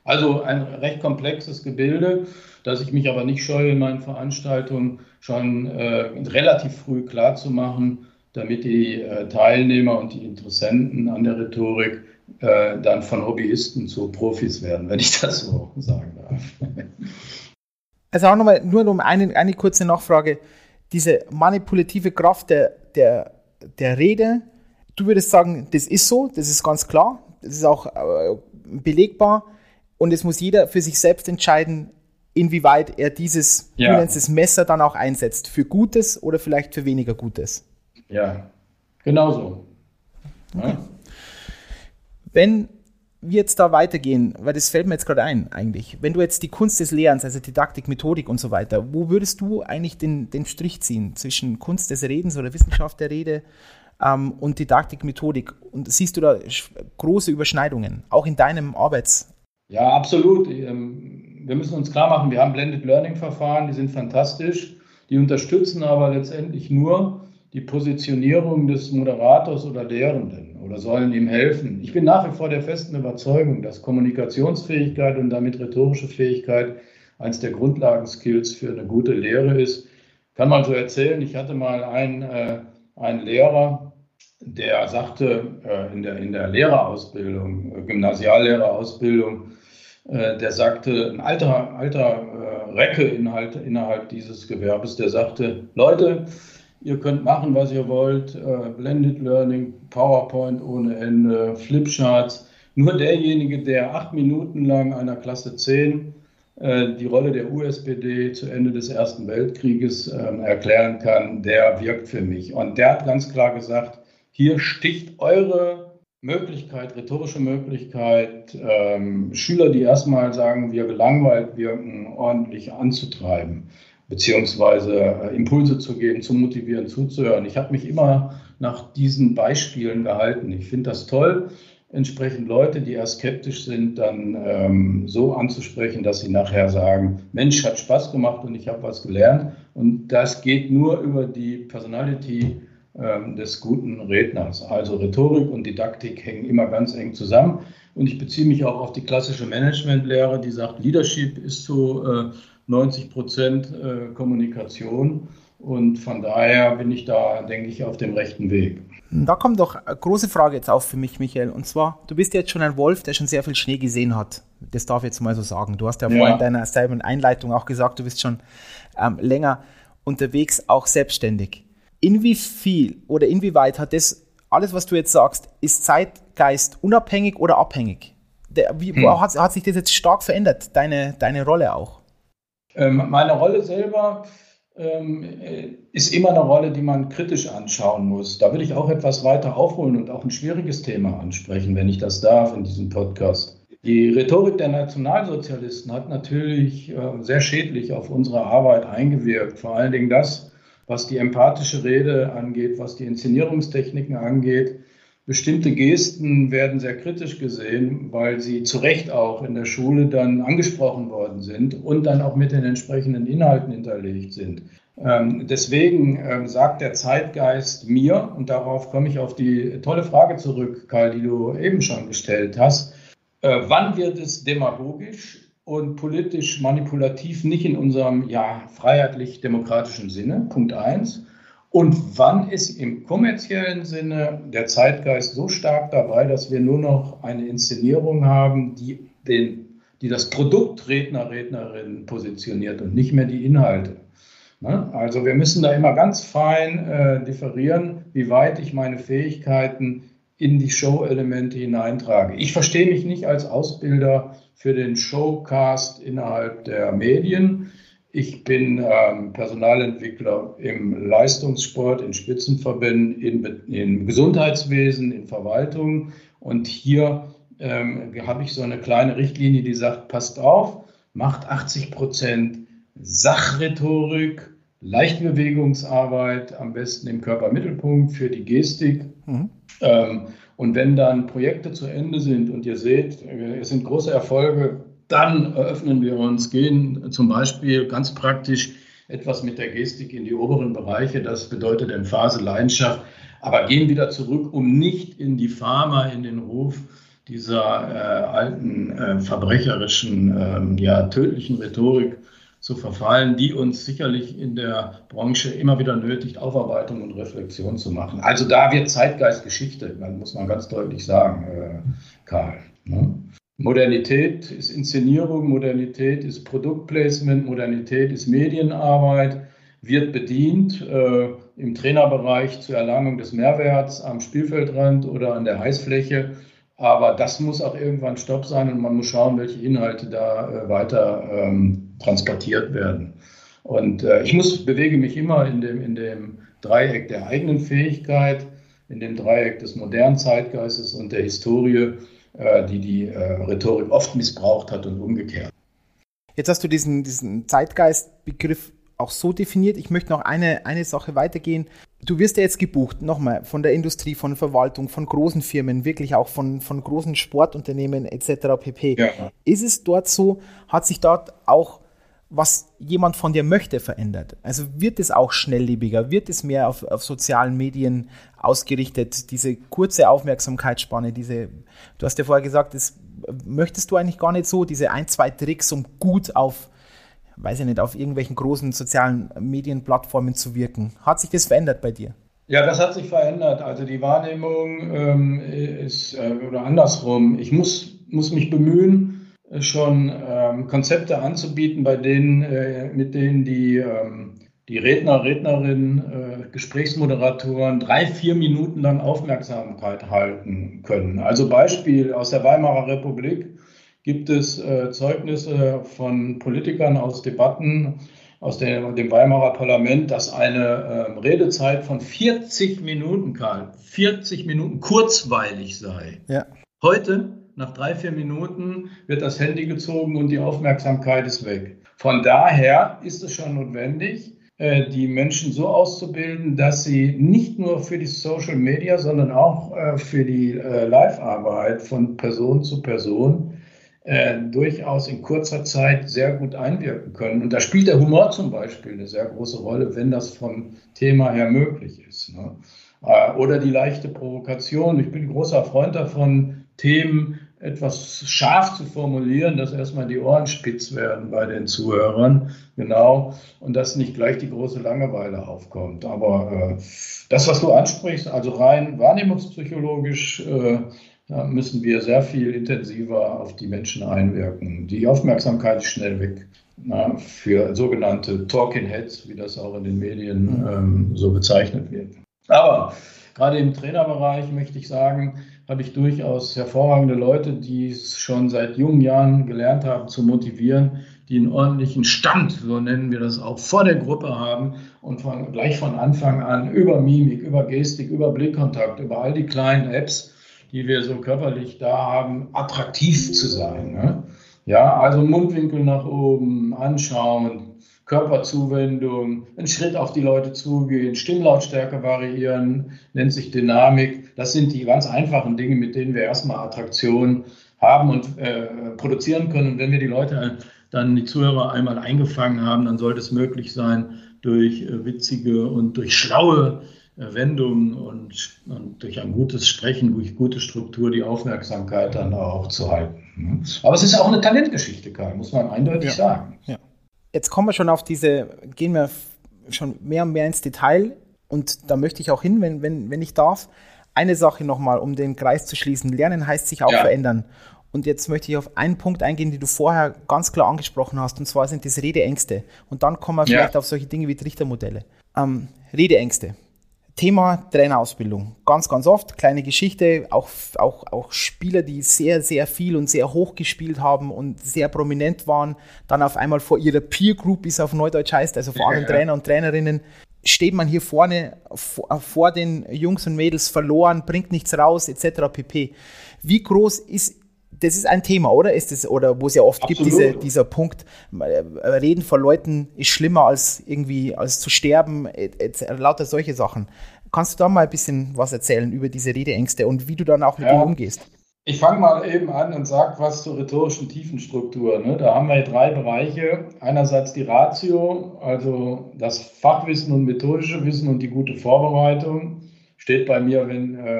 Also ein recht komplexes Gebilde, das ich mich aber nicht scheue, in meinen Veranstaltungen schon äh, relativ früh klar zu machen, damit die äh, Teilnehmer und die Interessenten an der Rhetorik äh, dann von Hobbyisten zu Profis werden, wenn ich das so sagen darf. Also auch nochmal, nur um eine, eine kurze Nachfrage. Diese manipulative Kraft der, der, der Rede, du würdest sagen, das ist so, das ist ganz klar, das ist auch äh, belegbar und es muss jeder für sich selbst entscheiden, inwieweit er dieses, ja. du nennst es Messer, dann auch einsetzt, für Gutes oder vielleicht für weniger Gutes. Ja, genau so. Okay. Ja. Wenn wir jetzt da weitergehen, weil das fällt mir jetzt gerade ein eigentlich, wenn du jetzt die Kunst des Lehrens, also Didaktik, Methodik und so weiter, wo würdest du eigentlich den, den Strich ziehen zwischen Kunst des Redens oder Wissenschaft der Rede ähm, und Didaktik, Methodik? Und siehst du da große Überschneidungen, auch in deinem Arbeits... Ja, absolut. Wir müssen uns klar machen, wir haben Blended Learning Verfahren, die sind fantastisch, die unterstützen aber letztendlich nur die Positionierung des Moderators oder Lehrenden oder sollen ihm helfen. Ich bin nach wie vor der festen Überzeugung, dass Kommunikationsfähigkeit und damit rhetorische Fähigkeit eines der Grundlagenskills für eine gute Lehre ist. Kann man so erzählen, ich hatte mal einen, äh, einen Lehrer, der sagte äh, in der, in der Lehrerausbildung, äh, Gymnasiallehrerausbildung, äh, der sagte, ein alter, alter äh, Recke inhalt, innerhalb dieses Gewerbes, der sagte, Leute, ihr könnt machen, was ihr wollt, äh, Blended Learning, PowerPoint ohne Ende, Flipcharts. Nur derjenige, der acht Minuten lang einer Klasse zehn äh, die Rolle der U S P D zu Ende des Ersten Weltkrieges äh, erklären kann, der wirkt für mich. Und der hat ganz klar gesagt, hier sticht eure Möglichkeit, rhetorische Möglichkeit, ähm, Schüler, die erstmal sagen, wir gelangweilt wirken, ordentlich anzutreiben, beziehungsweise äh, Impulse zu geben, zu motivieren, zuzuhören. Ich habe mich immer nach diesen Beispielen gehalten. Ich finde das toll, entsprechend Leute, die eher skeptisch sind, dann ähm, so anzusprechen, dass sie nachher sagen, Mensch, hat Spaß gemacht und ich habe was gelernt. Und das geht nur über die Personality ähm, des guten Redners. Also Rhetorik und Didaktik hängen immer ganz eng zusammen. Und ich beziehe mich auch auf die klassische Managementlehre, die sagt, Leadership ist so äh, neunzig Prozent äh, Kommunikation. Und von daher bin ich da, denke ich, auf dem rechten Weg. Da kommt doch eine große Frage jetzt auf für mich, Michael. Und zwar, du bist jetzt schon ein Wolf, der schon sehr viel Schnee gesehen hat. Das darf ich jetzt mal so sagen. Du hast ja, ja. vorhin in deiner selben Einleitung auch gesagt, du bist schon ähm, länger unterwegs, auch selbstständig. Inwie viel oder inwieweit hat das, alles was du jetzt sagst, ist Zeitgeist unabhängig oder abhängig? Der, wie, hm. hat, hat sich das jetzt stark verändert, deine, deine Rolle auch? Ähm, meine Rolle selber ähm, ist immer eine Rolle, die man kritisch anschauen muss. Da würde ich auch etwas weiter aufholen und auch ein schwieriges Thema ansprechen, wenn ich das darf in diesem Podcast. Die Rhetorik der Nationalsozialisten hat natürlich äh, sehr schädlich auf unsere Arbeit eingewirkt. Vor allen Dingen das, was die empathische Rede angeht, was die Inszenierungstechniken angeht. Bestimmte Gesten werden sehr kritisch gesehen, weil sie zu Recht auch in der Schule dann angesprochen worden sind und dann auch mit den entsprechenden Inhalten hinterlegt sind. Ähm, deswegen ähm, sagt der Zeitgeist mir, und darauf komme ich auf die tolle Frage zurück, Karl, die du eben schon gestellt hast, äh, wann wird es demagogisch und politisch manipulativ, nicht in unserem ja, freiheitlich-demokratischen Sinne, Punkt eins. Und wann ist im kommerziellen Sinne der Zeitgeist so stark dabei, dass wir nur noch eine Inszenierung haben, die, den, die das Produkt Redner, Rednerin positioniert und nicht mehr die Inhalte. Ne? Also wir müssen da immer ganz fein äh, differieren, wie weit ich meine Fähigkeiten in die Show-Elemente hineintrage. Ich verstehe mich nicht als Ausbilder für den Showcast innerhalb der Medien. Ich bin ähm, Personalentwickler im Leistungssport, in Spitzenverbänden, in, im Gesundheitswesen, in Verwaltung. Und hier ähm, habe ich so eine kleine Richtlinie, die sagt, passt auf, macht achtzig Prozent Sachrhetorik, Leichtbewegungsarbeit, am besten im Körpermittelpunkt für die Gestik. Mhm. Ähm, und wenn dann Projekte zu Ende sind und ihr seht, es sind große Erfolge, dann eröffnen wir uns, gehen zum Beispiel ganz praktisch etwas mit der Gestik in die oberen Bereiche, das bedeutet Emphase, Leidenschaft, aber gehen wieder zurück, um nicht in die Pharma, in den Ruf dieser äh, alten, äh, verbrecherischen, äh, ja, tödlichen Rhetorik zu verfallen, die uns sicherlich in der Branche immer wieder nötigt, Aufarbeitung und Reflexion zu machen. Also da wird Zeitgeist Geschichte, muss man ganz deutlich sagen, äh, Karl. Ne? Modernität ist Inszenierung, Modernität ist Produktplacement, Modernität ist Medienarbeit, wird bedient äh, im Trainerbereich zur Erlangung des Mehrwerts am Spielfeldrand oder an der Heißfläche. Aber das muss auch irgendwann Stopp sein und man muss schauen, welche Inhalte da äh, weiter ähm, transportiert werden. Und äh, ich muss, bewege mich immer in dem, in dem Dreieck der eigenen Fähigkeit, in dem Dreieck des modernen Zeitgeistes und der Historie, äh, die die äh, Rhetorik oft missbraucht hat und umgekehrt. Jetzt hast du diesen, diesen Zeitgeistbegriff auch so definiert. Ich möchte noch eine, eine Sache weitergehen. Du wirst ja jetzt gebucht, nochmal, von der Industrie, von Verwaltung, von großen Firmen, wirklich auch von, von großen Sportunternehmen et cetera pp. Ja. Ist es dort so, hat sich dort auch, was jemand von dir möchte, verändert? Also wird es auch schnelllebiger, wird es mehr auf, auf sozialen Medien ausgerichtet, diese kurze Aufmerksamkeitsspanne, diese, du hast ja vorher gesagt, das möchtest du eigentlich gar nicht so, diese ein, zwei Tricks, um gut auf weiß ich nicht, auf irgendwelchen großen sozialen Medienplattformen zu wirken. Hat sich das verändert bei dir? Ja, das hat sich verändert. Also die Wahrnehmung ähm, ist, äh, oder andersrum, ich muss, muss mich bemühen, schon ähm, Konzepte anzubieten, bei denen, äh, mit denen die, ähm, die Redner, Rednerinnen, äh, Gesprächsmoderatoren drei, vier Minuten lang Aufmerksamkeit halten können. Also Beispiel aus der Weimarer Republik. Gibt es äh, Zeugnisse von Politikern aus Debatten aus dem, dem Weimarer Parlament, dass eine äh, Redezeit von vierzig Minuten, Karl, vierzig Minuten kurzweilig sei. Ja. Heute, nach drei, vier Minuten, wird das Handy gezogen und die Aufmerksamkeit ist weg. Von daher ist es schon notwendig, äh, die Menschen so auszubilden, dass sie nicht nur für die Social Media, sondern auch äh, für die äh, Live-Arbeit von Person zu Person Äh, durchaus in kurzer Zeit sehr gut einwirken können. Und da spielt der Humor zum Beispiel eine sehr große Rolle, wenn das vom Thema her möglich ist. Ne? Äh, oder die leichte Provokation. Ich bin ein großer Freund davon, Themen etwas scharf zu formulieren, dass erstmal die Ohren spitz werden bei den Zuhörern. Genau. Und dass nicht gleich die große Langeweile aufkommt. Aber äh, das, was du ansprichst, also rein wahrnehmungspsychologisch, äh, da müssen wir sehr viel intensiver auf die Menschen einwirken. Die Aufmerksamkeit ist schnell weg, na, für sogenannte Talking Heads, wie das auch in den Medien ähm, so bezeichnet wird. Aber gerade im Trainerbereich möchte ich sagen, habe ich durchaus hervorragende Leute, die es schon seit jungen Jahren gelernt haben zu motivieren, die einen ordentlichen Stand, so nennen wir das auch, vor der Gruppe haben und von, gleich von Anfang an über Mimik, über Gestik, über Blickkontakt, über all die kleinen Apps, die wir so körperlich da haben, attraktiv zu sein. Ne? Ja, also Mundwinkel nach oben, anschauen, Körperzuwendung, einen Schritt auf die Leute zugehen, Stimmlautstärke variieren, nennt sich Dynamik. Das sind die ganz einfachen Dinge, mit denen wir erstmal Attraktion haben und äh, produzieren können. Und wenn wir die Leute dann, die Zuhörer einmal eingefangen haben, dann sollte es möglich sein, durch äh, witzige und durch schlaue Wendungen und, und durch ein gutes Sprechen, durch gute Struktur die Aufmerksamkeit dann auch zu halten. Aber es ist auch eine Talentgeschichte, Karl, muss man eindeutig ja. sagen. Ja. Jetzt kommen wir schon auf diese, gehen wir schon mehr und mehr ins Detail und da möchte ich auch hin, wenn, wenn, wenn ich darf. Eine Sache nochmal, um den Kreis zu schließen. Lernen heißt sich auch ja. verändern. Und jetzt möchte ich auf einen Punkt eingehen, den du vorher ganz klar angesprochen hast, und zwar sind das Redeängste. Und dann kommen wir vielleicht ja. auf solche Dinge wie Trichtermodelle. Ähm, Redeängste. Thema Trainerausbildung. Ganz, ganz oft, kleine Geschichte, auch, auch, auch Spieler, die sehr, sehr viel und sehr hoch gespielt haben und sehr prominent waren, dann auf einmal vor ihrer Peer Group, wie es auf Neudeutsch heißt, also vor ja, anderen ja. Trainer und Trainerinnen, steht man hier vorne vor, vor den Jungs und Mädels verloren, bringt nichts raus, et cetera pp. Wie groß ist, das ist ein Thema, oder? Ist das, oder wo es ja oft Absolut. gibt, diese, dieser Punkt, Reden vor Leuten ist schlimmer als irgendwie, als zu sterben, et, et, lauter solche Sachen. Kannst du da mal ein bisschen was erzählen über diese Redeängste und wie du dann auch mit ja. denen umgehst? Ich fange mal eben an und sage was zur rhetorischen Tiefenstruktur. Ne? Da haben wir drei Bereiche. Einerseits die Ratio, also das Fachwissen und methodische Wissen und die gute Vorbereitung. Steht bei mir, wenn, äh,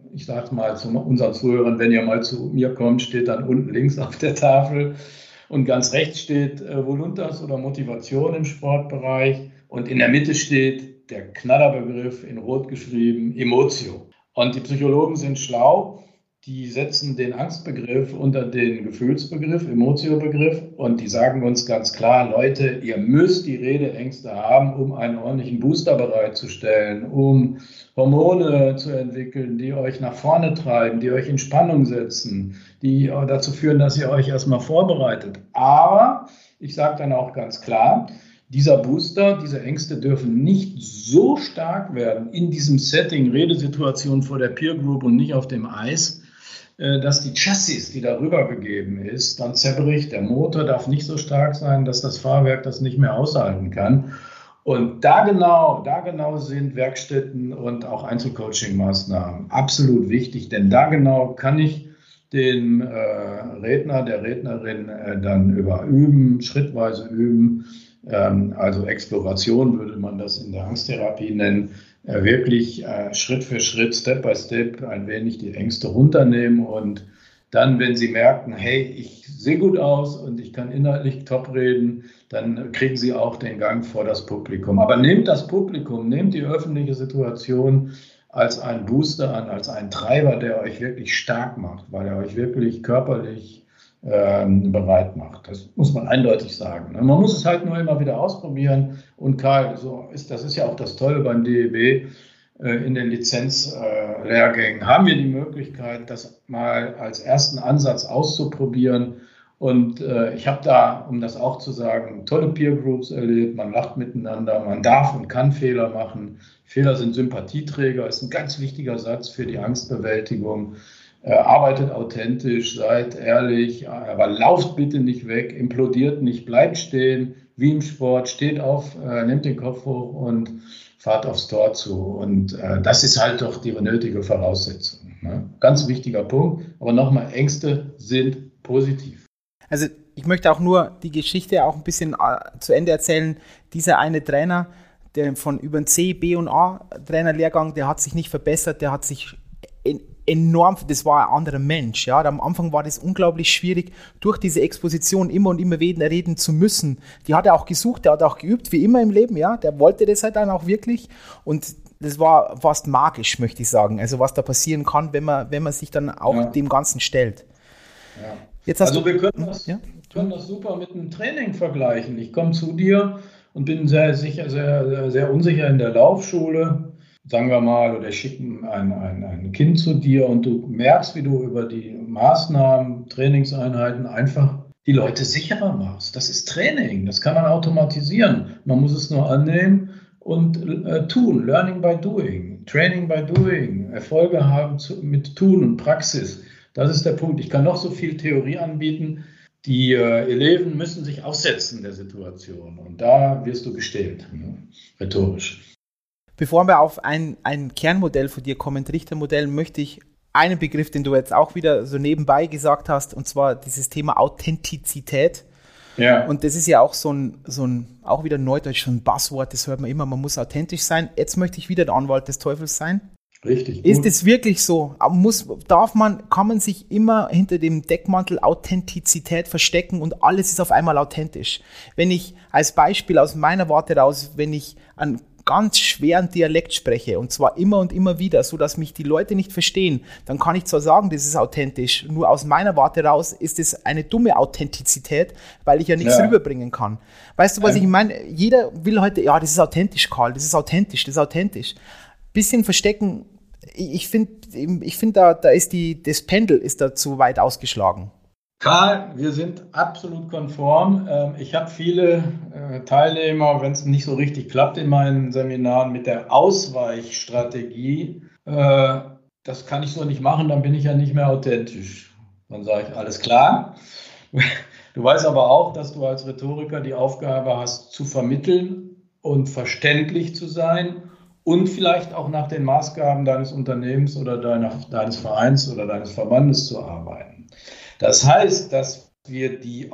ich sage mal zu unseren Zuhörern, wenn ihr mal zu mir kommt, steht dann unten links auf der Tafel und ganz rechts steht äh, Voluntas oder Motivation im Sportbereich und in der Mitte steht der Knallerbegriff in Rot geschrieben, Emotio. Und die Psychologen sind schlau. Die setzen den Angstbegriff unter den Gefühlsbegriff, Emotio-Begriff und die sagen uns ganz klar, Leute, ihr müsst die Redeängste haben, um einen ordentlichen Booster bereitzustellen, um Hormone zu entwickeln, die euch nach vorne treiben, die euch in Spannung setzen, die dazu führen, dass ihr euch erstmal vorbereitet. Aber ich sage dann auch ganz klar, dieser Booster, diese Ängste dürfen nicht so stark werden in diesem Setting, Redesituation vor der Peer Group und nicht auf dem Eis, dass die Chassis, die darüber gegeben ist, dann zerbricht. Der Motor darf nicht so stark sein, dass das Fahrwerk das nicht mehr aushalten kann. Und da genau, da genau sind Werkstätten und auch Einzelcoaching-Maßnahmen absolut wichtig, denn da genau kann ich den äh, Redner, der Rednerin äh, dann über üben, schrittweise üben. Ähm, also Exploration würde man das in der Angsttherapie nennen. Wirklich äh, Schritt für Schritt, Step by Step ein wenig die Ängste runternehmen und dann, wenn sie merken, hey, ich sehe gut aus und ich kann inhaltlich top reden, dann kriegen sie auch den Gang vor das Publikum. Aber nehmt das Publikum, nehmt die öffentliche Situation als einen Booster an, als einen Treiber, der euch wirklich stark macht, weil er euch wirklich körperlich ähm, bereit macht. Das muss man eindeutig sagen. Man muss es halt nur immer wieder ausprobieren. Und Karl, so ist, das ist ja auch das Tolle beim D E B, äh, in den Lizenzlehrgängen äh, haben wir die Möglichkeit, das mal als ersten Ansatz auszuprobieren. Und äh, ich habe da, um das auch zu sagen, tolle Peer Groups erlebt. Man lacht miteinander, man darf und kann Fehler machen. Fehler sind Sympathieträger, ist ein ganz wichtiger Satz für die Angstbewältigung. Äh, arbeitet authentisch, seid ehrlich, aber lauft bitte nicht weg, implodiert nicht, bleibt stehen, wie im Sport, steht auf, äh, nehmt den Kopf hoch und fahrt aufs Tor zu. Und äh, das ist halt doch die nötige Voraussetzung. Ne? Ganz wichtiger Punkt. Aber nochmal, Ängste sind positiv. Also ich möchte auch nur die Geschichte auch ein bisschen äh, zu Ende erzählen. Dieser eine Trainer, der von über den C, B und A Trainerlehrgang, der hat sich nicht verbessert, der hat sich in enorm, das war ein anderer Mensch, ja, am Anfang war das unglaublich schwierig, durch diese Exposition immer und immer wieder reden zu müssen. Die hat er auch gesucht, der hat auch geübt, wie immer im Leben, ja, der wollte das halt dann auch wirklich und das war fast magisch, möchte ich sagen, also was da passieren kann, wenn man, wenn man sich dann auch ja. dem Ganzen stellt. Ja. Jetzt hast also du, wir können das, ja? können das super mit einem Training vergleichen. Ich komme zu dir und bin sehr sicher, sehr, sehr, sehr unsicher in der Laufschule, sagen wir mal, oder schicken ein, ein, ein Kind zu dir und du merkst, wie du über die Maßnahmen, Trainingseinheiten einfach die Leute sicherer machst. Das ist Training, das kann man automatisieren. Man muss es nur annehmen und äh, tun, Learning by Doing, Training by Doing, Erfolge haben zu, mit Tun und Praxis. Das ist der Punkt. Ich kann noch so viel Theorie anbieten. Die äh, Eleven müssen sich aussetzen der Situation und da wirst du gestählt, ne? Rhetorisch. Bevor wir auf ein, ein Kernmodell von dir kommen, Richtermodell, möchte ich einen Begriff, den du jetzt auch wieder so nebenbei gesagt hast, und zwar dieses Thema Authentizität. Ja. Und das ist ja auch so ein, so ein, auch wieder neudeutsch, so ein Buzzword, das hört man immer, man muss authentisch sein. Jetzt möchte ich wieder der Anwalt des Teufels sein. Richtig. Gut. Ist es wirklich so? Muss, darf man, kann man sich immer hinter dem Deckmantel Authentizität verstecken und alles ist auf einmal authentisch? Wenn ich als Beispiel aus meiner Warte raus, wenn ich an ganz schweren Dialekt spreche und zwar immer und immer wieder, so dass mich die Leute nicht verstehen, dann kann ich zwar sagen, das ist authentisch, nur aus meiner Warte raus ist es eine dumme Authentizität, weil ich ja nichts ja. rüberbringen kann. Weißt du, was ähm. ich meine? Jeder will heute, ja, das ist authentisch, Karl, das ist authentisch, das ist authentisch. Bisschen verstecken, ich finde, ich find, da, da ist die, das Pendel ist da zu weit ausgeschlagen. Karl, wir sind absolut konform. Ich habe viele Teilnehmer, wenn es nicht so richtig klappt in meinen Seminaren, mit der Ausweichstrategie. Das kann ich so nicht machen, dann bin ich ja nicht mehr authentisch. Dann sage ich, alles klar. Du weißt aber auch, dass du als Rhetoriker die Aufgabe hast, zu vermitteln und verständlich zu sein und vielleicht auch nach den Maßgaben deines Unternehmens oder deiner, deines Vereins oder deines Verbandes zu arbeiten. Das heißt, dass wir die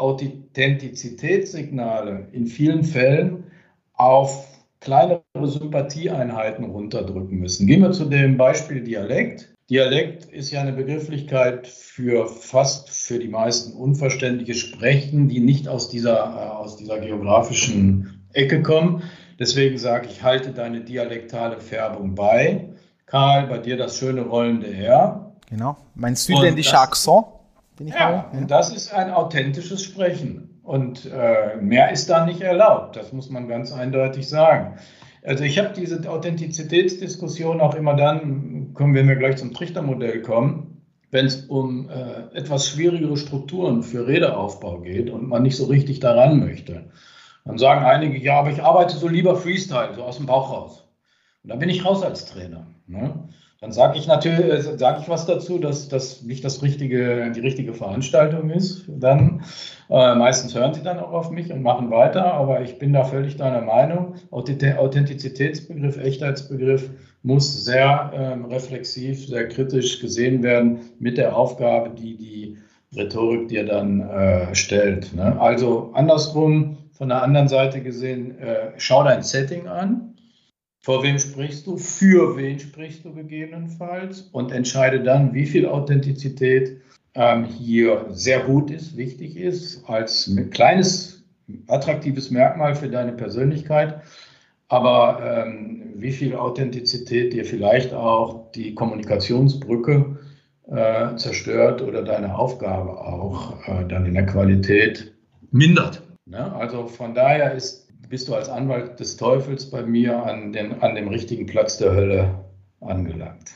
Authentizitätssignale in vielen Fällen auf kleinere Sympathieeinheiten runterdrücken müssen. Gehen wir zu dem Beispiel Dialekt. Dialekt ist ja eine Begrifflichkeit für fast für die meisten unverständliche Sprechen, die nicht aus dieser, äh, aus dieser geografischen Ecke kommen. Deswegen sage ich, halte deine dialektale Färbung bei. Karl, bei dir das schöne rollende R. Genau, mein südländischer Akzent, den ich ja, habe. Ja, und das ist ein authentisches Sprechen. Und äh, mehr ist da nicht erlaubt, das muss man ganz eindeutig sagen. Also ich habe diese Authentizitätsdiskussion auch immer dann, kommen, wenn wir gleich zum Trichtermodell kommen, wenn es um äh, etwas schwierigere Strukturen für Redeaufbau geht und man nicht so richtig daran möchte. Dann sagen einige, ja, aber ich arbeite so lieber Freestyle, so aus dem Bauch raus. Und da bin ich raus als Trainer. Ne? Dann sage ich natürlich, äh, sage ich was dazu, dass das nicht das richtige, die richtige Veranstaltung ist. Dann äh, meistens hören sie dann auch auf mich und machen weiter, aber ich bin da völlig deiner Meinung. Authentizitätsbegriff, Echtheitsbegriff muss sehr ähm, reflexiv, sehr kritisch gesehen werden mit der Aufgabe, die die Rhetorik dir dann äh, stellt. Ne? Also andersrum, von der anderen Seite gesehen, äh, schau dein Setting an. Vor wem sprichst du? Für wen sprichst du gegebenenfalls? Und entscheide dann, wie viel Authentizität ähm, hier sehr gut ist, wichtig ist, als ein kleines, attraktives Merkmal für deine Persönlichkeit. Aber ähm, wie viel Authentizität dir vielleicht auch die Kommunikationsbrücke äh, zerstört oder deine Aufgabe auch äh, dann in der Qualität mindert. Ne? Also von daher ist bist du als Anwalt des Teufels bei mir an dem, an dem richtigen Platz der Hölle angelangt.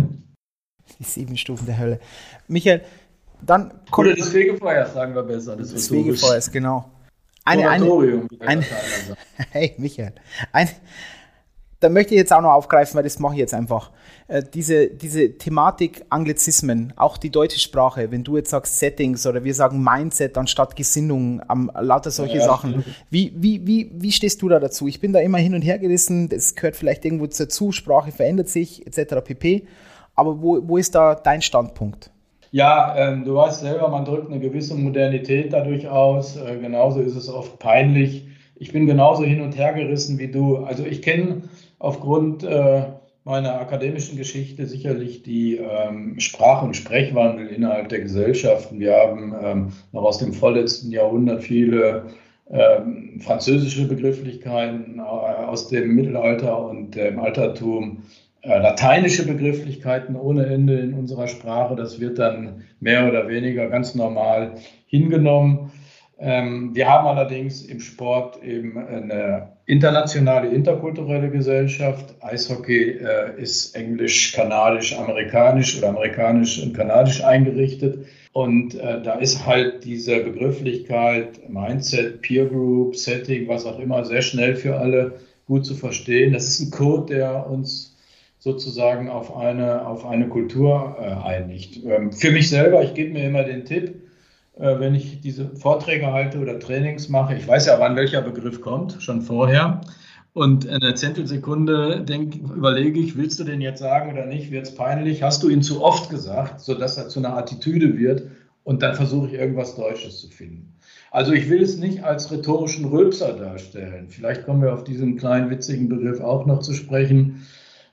Die sieben Stufen der Hölle. Michael, dann kommt... Oder des Fegefeuers, sagen wir besser. Des, des Fegefeuers, genau. Eine, eine, eine, hey, Michael. Ein, da möchte ich jetzt auch noch aufgreifen, weil das mache ich jetzt einfach. Äh, diese, diese Thematik Anglizismen, auch die deutsche Sprache, wenn du jetzt sagst Settings oder wir sagen Mindset anstatt Gesinnung, ähm, lauter solche ja, Sachen. Wie, wie, wie, wie stehst du da dazu? Ich bin da immer hin und her gerissen, das gehört vielleicht irgendwo dazu, Sprache verändert sich, et cetera pp. Aber wo, wo ist da dein Standpunkt? Ja, ähm, du weißt selber, man drückt eine gewisse Modernität dadurch aus. Äh, genauso ist es oft peinlich. Ich bin genauso hin und her gerissen wie du. Also ich kenne aufgrund äh, meiner akademischen Geschichte sicherlich die ähm, Sprach- und Sprechwandel innerhalb der Gesellschaften. Wir haben ähm, noch aus dem vorletzten Jahrhundert viele ähm, französische Begrifflichkeiten äh, aus dem Mittelalter und dem Altertum, äh, lateinische Begrifflichkeiten ohne Ende in unserer Sprache. Das wird dann mehr oder weniger ganz normal hingenommen. Ähm, wir haben allerdings im Sport eben eine internationale, interkulturelle Gesellschaft. Eishockey äh, ist englisch, kanadisch, amerikanisch oder amerikanisch und kanadisch eingerichtet. Und äh, da ist halt diese Begrifflichkeit, Mindset, Peer Group, Setting, was auch immer, sehr schnell für alle gut zu verstehen. Das ist ein Code, der uns sozusagen auf eine, auf eine Kultur äh, einigt. Ähm, für mich selber, ich gebe mir immer den Tipp, wenn ich diese Vorträge halte oder Trainings mache, ich weiß ja, wann welcher Begriff kommt, schon vorher. Und in einer Zehntelsekunde denk, überlege ich, willst du den jetzt sagen oder nicht? Wird es peinlich? Hast du ihn zu oft gesagt, sodass er zu einer Attitüde wird? Und dann versuche ich irgendwas Deutsches zu finden. Also ich will es nicht als rhetorischen Rülpser darstellen. Vielleicht kommen wir auf diesen kleinen witzigen Begriff auch noch zu sprechen.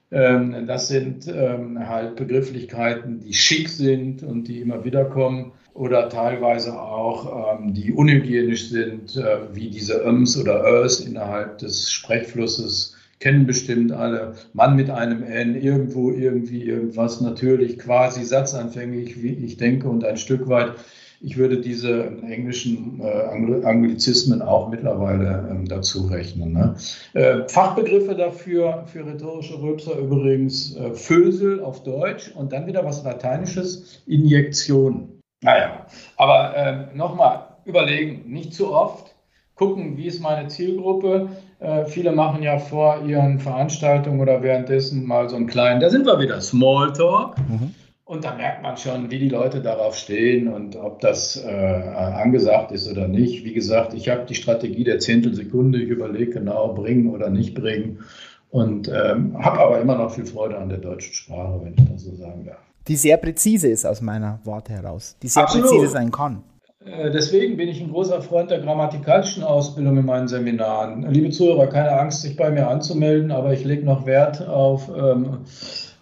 Das sind halt Begrifflichkeiten, die schick sind und die immer wieder kommen. Oder teilweise auch, ähm, die unhygienisch sind, äh, wie diese Öms oder Ös innerhalb des Sprechflusses, kennen bestimmt alle. Mann mit einem N, irgendwo, irgendwie, irgendwas, natürlich, quasi satzanfänglich, wie ich denke, und ein Stück weit. Ich würde diese englischen äh, Anglizismen auch mittlerweile ähm, dazu rechnen. Ne? Äh, Fachbegriffe dafür, für rhetorische Rülpser übrigens, äh, Fösel auf Deutsch und dann wieder was Lateinisches, Injektion. Naja, aber äh, nochmal überlegen, nicht zu oft, gucken, wie ist meine Zielgruppe. Äh, viele machen ja vor ihren Veranstaltungen oder währenddessen mal so einen kleinen, da sind wir wieder, Smalltalk. Mhm. Und da merkt man schon, wie die Leute darauf stehen und ob das äh, angesagt ist oder nicht. Wie gesagt, ich habe die Strategie der Zehntelsekunde, ich überlege genau, bringen oder nicht bringen. Und ähm, habe aber immer noch viel Freude an der deutschen Sprache, wenn ich das so sagen darf. Die sehr präzise ist aus meiner Warte heraus, die sehr Absolut. präzise sein kann. Deswegen bin ich ein großer Freund der grammatikalischen Ausbildung in meinen Seminaren. Liebe Zuhörer, keine Angst, sich bei mir anzumelden, aber ich lege noch Wert auf ähm,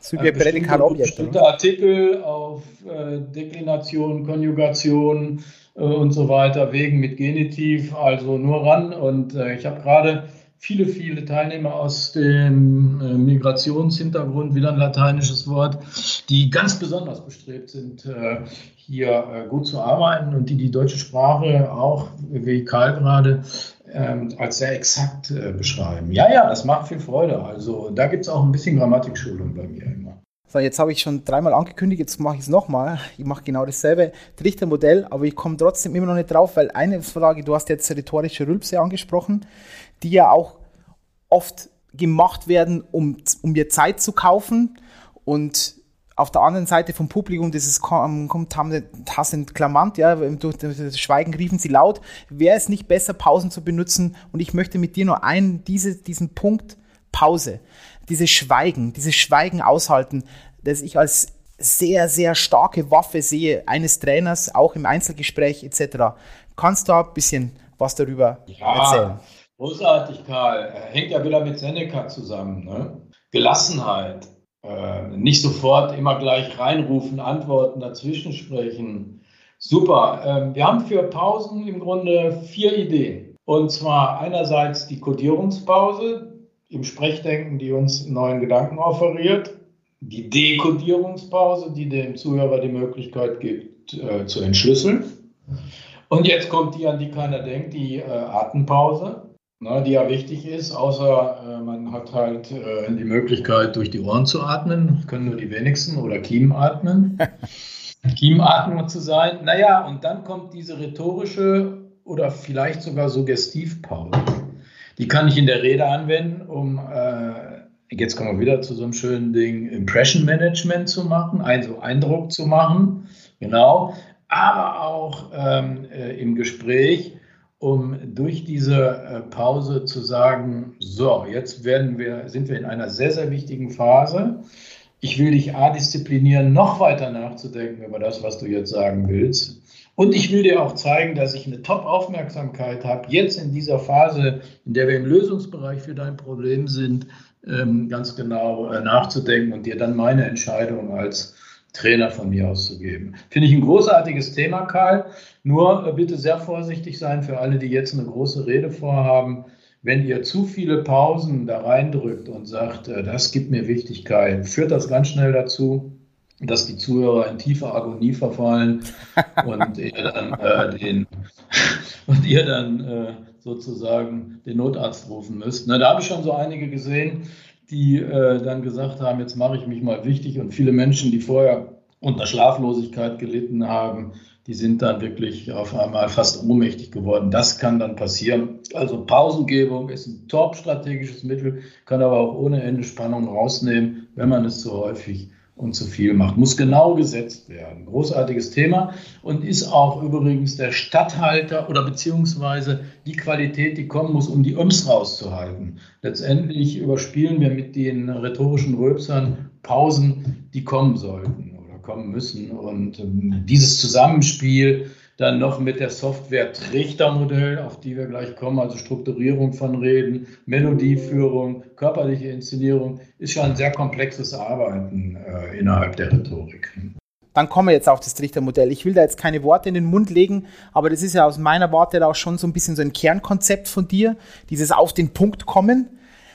So wie Prädikat-Objekt. Bestimmte Artikel auf äh, Deklination, Konjugation äh, und so weiter, Wegen mit Genitiv, also nur ran. Und äh, ich habe gerade viele, viele Teilnehmer aus dem äh, Migrationshintergrund, wieder ein lateinisches Wort, die ganz besonders bestrebt sind, äh, hier äh, gut zu arbeiten und die die deutsche Sprache auch, wie Karl gerade, äh, als sehr exakt äh, beschreiben. Ja, ja, das macht viel Freude. Also da gibt es auch ein bisschen Grammatikschulung bei mir immer. So, jetzt habe ich schon dreimal angekündigt, jetzt mache ich es nochmal. Ich mache genau dasselbe Trichtermodell, aber ich komme trotzdem immer noch nicht drauf, weil eine Frage, du hast jetzt rhetorische Rülpse angesprochen, die ja auch oft gemacht werden, um, um mir Zeit zu kaufen, und auf der anderen Seite vom Publikum, dieses kommt tassend klamant, ja, durch das Schweigen riefen sie laut. Wäre es nicht besser, Pausen zu benutzen? Und ich möchte mit dir nur einen, diese, diesen Punkt Pause, dieses Schweigen, dieses Schweigen aushalten, das ich als sehr, sehr starke Waffe sehe, eines Trainers, auch im Einzelgespräch et cetera. Kannst du da ein bisschen was darüber ja, erzählen? Großartig, Karl. Hängt ja wieder mit Seneca zusammen. Ne? Gelassenheit. Nicht sofort immer gleich reinrufen, antworten, dazwischen sprechen. Super. Wir haben für Pausen im Grunde vier Ideen. Und zwar einerseits die Kodierungspause im Sprechdenken, die uns neuen Gedanken offeriert. Die Dekodierungspause, die dem Zuhörer die Möglichkeit gibt, äh, zu entschlüsseln. Und jetzt kommt die, an die keiner denkt, die äh, Atempause. Na, die ja wichtig ist, außer äh, man hat halt äh, die Möglichkeit, durch die Ohren zu atmen, können nur die wenigsten, oder Kiematmen, Kiematmer zu sein. Naja, und dann kommt diese rhetorische oder vielleicht sogar Suggestivpause. Die kann ich in der Rede anwenden, um, äh, jetzt kommen wir wieder zu so einem schönen Ding, Impression Management zu machen, also Eindruck zu machen, genau, aber auch ähm, äh, im Gespräch, um durch diese äh, Pause zu sagen, so, jetzt werden wir, sind wir in einer sehr, sehr wichtigen Phase. Ich will dich A, disziplinieren, noch weiter nachzudenken über das, was du jetzt sagen willst. Und ich will dir auch zeigen, dass ich eine Top-Aufmerksamkeit habe, jetzt in dieser Phase, in der wir im Lösungsbereich für dein Problem sind, ähm, ganz genau äh, nachzudenken und dir dann meine Entscheidung als Trainer von mir auszugeben. Finde ich ein großartiges Thema, Karl. Nur äh, bitte sehr vorsichtig sein für alle, die jetzt eine große Rede vorhaben. Wenn ihr zu viele Pausen da reindrückt und sagt, äh, das gibt mir Wichtigkeit, führt das ganz schnell dazu, dass die Zuhörer in tiefe Agonie verfallen und ihr dann, äh, den, und ihr dann äh, sozusagen den Notarzt rufen müsst. Na, da habe ich schon so einige gesehen, die äh, dann gesagt haben, jetzt mache ich mich mal wichtig, und viele Menschen, die vorher unter Schlaflosigkeit gelitten haben, die sind dann wirklich auf einmal fast ohnmächtig geworden. Das kann dann passieren. Also Pausengebung ist ein top-strategisches Mittel, kann aber auch ohne Ende Spannung rausnehmen, wenn man es zu häufig und zu viel macht. Muss genau gesetzt werden. Großartiges Thema und ist auch übrigens der Statthalter oder beziehungsweise die Qualität, die kommen muss, um die Öms rauszuhalten. Letztendlich überspielen wir mit den rhetorischen Rülpsern Pausen, die kommen sollten oder kommen müssen. Und ähm, dieses Zusammenspiel dann noch mit der Software Trichtermodell, auf die wir gleich kommen, also Strukturierung von Reden, Melodieführung, körperliche Inszenierung, ist schon ein sehr komplexes Arbeiten äh, innerhalb der Rhetorik. Dann kommen wir jetzt auf das Trichtermodell. Ich will da jetzt keine Worte in den Mund legen, aber das ist ja aus meiner Warte auch schon so ein bisschen so ein Kernkonzept von dir, dieses auf den Punkt kommen.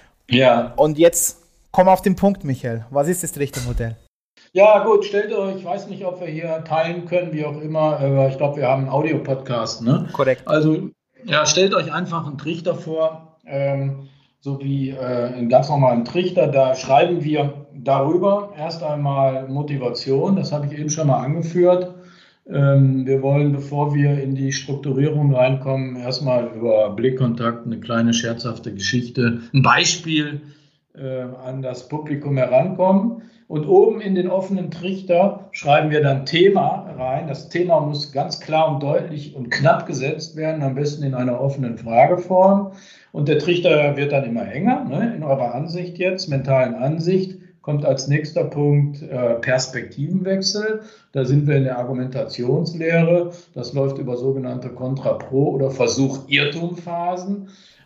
Ja. Und jetzt komm auf den Punkt, Michael. Was ist das Trichtermodell? Ja, gut, stellt euch, ich weiß nicht, ob wir hier teilen können, wie auch immer, aber ich glaube, wir haben einen Audio-Podcast, ne? Korrekt. Also, ja, stellt euch einfach einen Trichter vor, ähm, so wie äh, einen ganz normalen Trichter. Da schreiben wir darüber erst einmal Motivation, das habe ich eben schon mal angeführt. Ähm, wir wollen, bevor wir in die Strukturierung reinkommen, erstmal über Blickkontakt eine kleine scherzhafte Geschichte, ein Beispiel äh, an das Publikum herankommen. Und oben in den offenen Trichter schreiben wir dann Thema rein. Das Thema muss ganz klar und deutlich und knapp gesetzt werden, am besten in einer offenen Frageform. Und der Trichter wird dann immer enger, ne? In eurer Ansicht jetzt, mentalen Ansicht, kommt als nächster Punkt äh, Perspektivenwechsel. Da sind wir in der Argumentationslehre. Das läuft über sogenannte Kontra-Pro- oder Versuch-Irrtum-Phasen.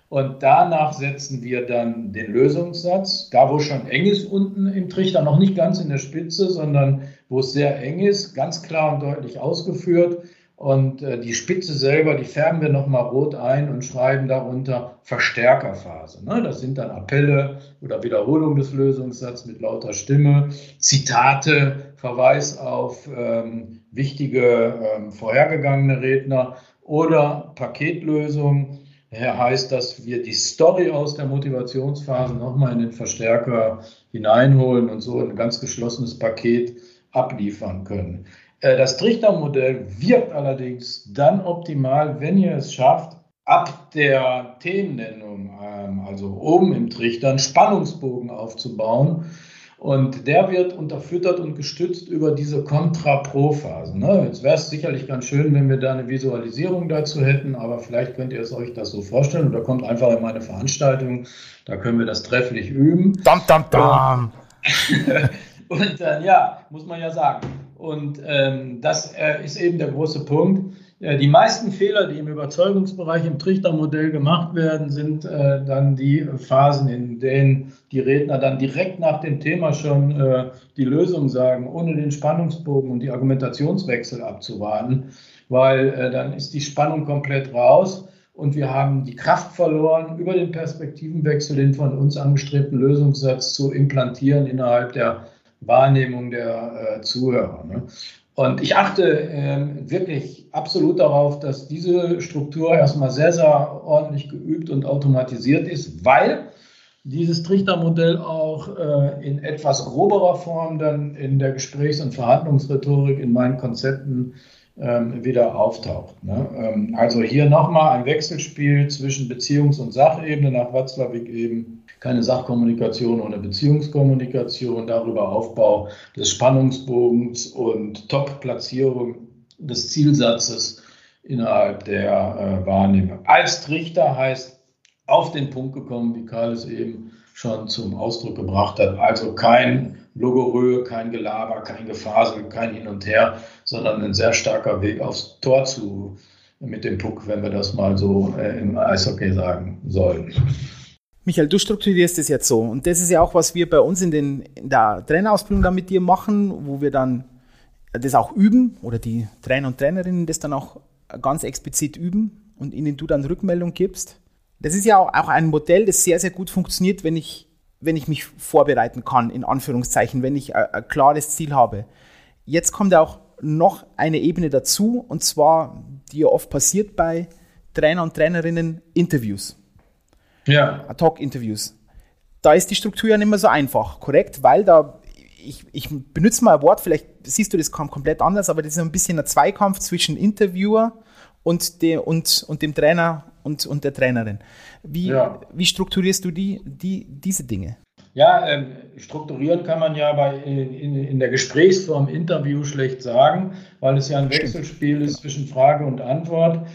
Und danach setzen wir dann den Lösungssatz, da wo es schon eng ist unten im Trichter, noch nicht ganz in der Spitze, sondern wo es sehr eng ist, ganz klar und deutlich ausgeführt. Und äh, die Spitze selber, die färben wir nochmal rot ein und schreiben darunter Verstärkerphase. Ne? Das sind dann Appelle oder Wiederholung des Lösungssatzes mit lauter Stimme, Zitate, Verweis auf ähm, wichtige ähm, vorhergegangene Redner oder Paketlösung. Daher heißt, dass wir die Story aus der Motivationsphase nochmal in den Verstärker hineinholen und so ein ganz geschlossenes Paket abliefern können. Das Trichtermodell wirkt allerdings dann optimal, wenn ihr es schafft, ab der Themennennung, also oben im Trichter, einen Spannungsbogen aufzubauen. Und der wird unterfüttert und gestützt über diese Kontra-Pro-Phasen. Jetzt wäre es sicherlich ganz schön, wenn wir da eine Visualisierung dazu hätten, aber vielleicht könnt ihr es euch das so vorstellen oder kommt einfach in meine Veranstaltung, da können wir das trefflich üben. Dam, dam, dam. Und dann, äh, ja, muss man ja sagen. Und ähm, das äh, ist eben der große Punkt. Äh, die meisten Fehler, die im Überzeugungsbereich im Trichtermodell gemacht werden, sind äh, dann die Phasen, in denen die Redner dann direkt nach dem Thema schon äh, die Lösung sagen, ohne den Spannungsbogen und die Argumentationswechsel abzuwarten, weil äh, dann ist die Spannung komplett raus und wir haben die Kraft verloren, über den Perspektivenwechsel den von uns angestrebten Lösungssatz zu implantieren innerhalb der Wahrnehmung der äh, Zuhörer. Ne? Und ich achte äh, wirklich absolut darauf, dass diese Struktur erstmal sehr, sehr ordentlich geübt und automatisiert ist, weil dieses Trichtermodell auch äh, in etwas groberer Form dann in der Gesprächs- und Verhandlungsrhetorik in meinen Konzepten ähm, wieder auftaucht. Ne? Ähm, also hier nochmal ein Wechselspiel zwischen Beziehungs- und Sachebene nach Watzlawick eben. Keine Sachkommunikation ohne Beziehungskommunikation, darüber Aufbau des Spannungsbogens und Top-Platzierung des Zielsatzes innerhalb der äh, Wahrnehmung. Als Trichter heißt auf den Punkt gekommen, wie Karl es eben schon zum Ausdruck gebracht hat, also kein Logorö, kein Gelaber, kein Gefasel, kein Hin und Her, sondern ein sehr starker Weg aufs Tor zu mit dem Puck, wenn wir das mal so äh, im Eishockey sagen sollen. Michael, du strukturierst es jetzt so und das ist ja auch, was wir bei uns in, den, in der Trainerausbildung dann mit dir machen, wo wir dann das auch üben oder die Trainer und Trainerinnen das dann auch ganz explizit üben und ihnen du dann Rückmeldung gibst. Das ist ja auch ein Modell, das sehr, sehr gut funktioniert, wenn ich, wenn ich mich vorbereiten kann, in Anführungszeichen, wenn ich ein, ein klares Ziel habe. Jetzt kommt ja auch noch eine Ebene dazu und zwar, die ja oft passiert bei Trainer und Trainerinnen, Interviews. Ja. Talk-Interviews. Da ist die Struktur ja nicht mehr so einfach, korrekt? Weil da, ich, ich benutze mal ein Wort, vielleicht siehst du das komplett anders, aber das ist ein bisschen ein Zweikampf zwischen Interviewer und, de, und, und dem Trainer und, und der Trainerin. Wie, ja. wie strukturierst du die, die, diese Dinge? Ja, ähm, strukturieren kann man ja bei, in, in der Gesprächsform Interview schlecht sagen, weil es ja ein Wechselspiel Stimmt. ist zwischen Frage und Antwort.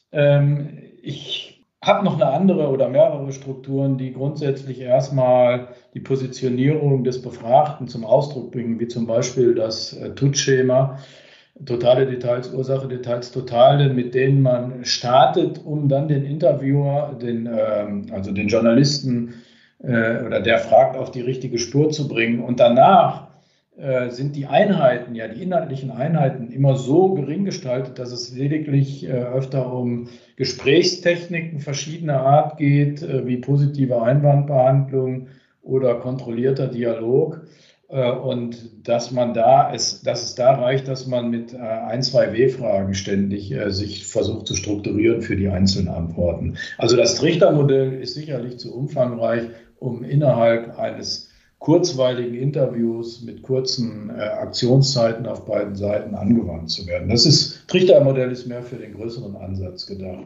Ähm, ich habe noch eine andere oder mehrere Strukturen, die grundsätzlich erstmal die Positionierung des Befragten zum Ausdruck bringen, wie zum Beispiel das äh, T U T-Schema, totale Details, Ursache, Details, Totale, mit denen man startet, um dann den Interviewer, den, ähm, also den Journalisten äh, oder der fragt, auf die richtige Spur zu bringen. Und danach äh, sind die Einheiten, ja die inhaltlichen Einheiten immer so gering gestaltet, dass es lediglich äh, öfter um Gesprächstechniken verschiedener Art geht, äh, wie positive Einwandbehandlung oder kontrollierter Dialog. Äh, und dass man da es, dass es da reicht, dass man mit äh, ein, zwei W-Fragen ständig äh, sich versucht zu strukturieren für die einzelnen Antworten. Also das Trichtermodell ist sicherlich zu umfangreich, um innerhalb eines kurzweiligen Interviews mit kurzen äh, Aktionszeiten auf beiden Seiten angewandt zu werden. Das ist, Trichtermodell ist mehr für den größeren Ansatz gedacht.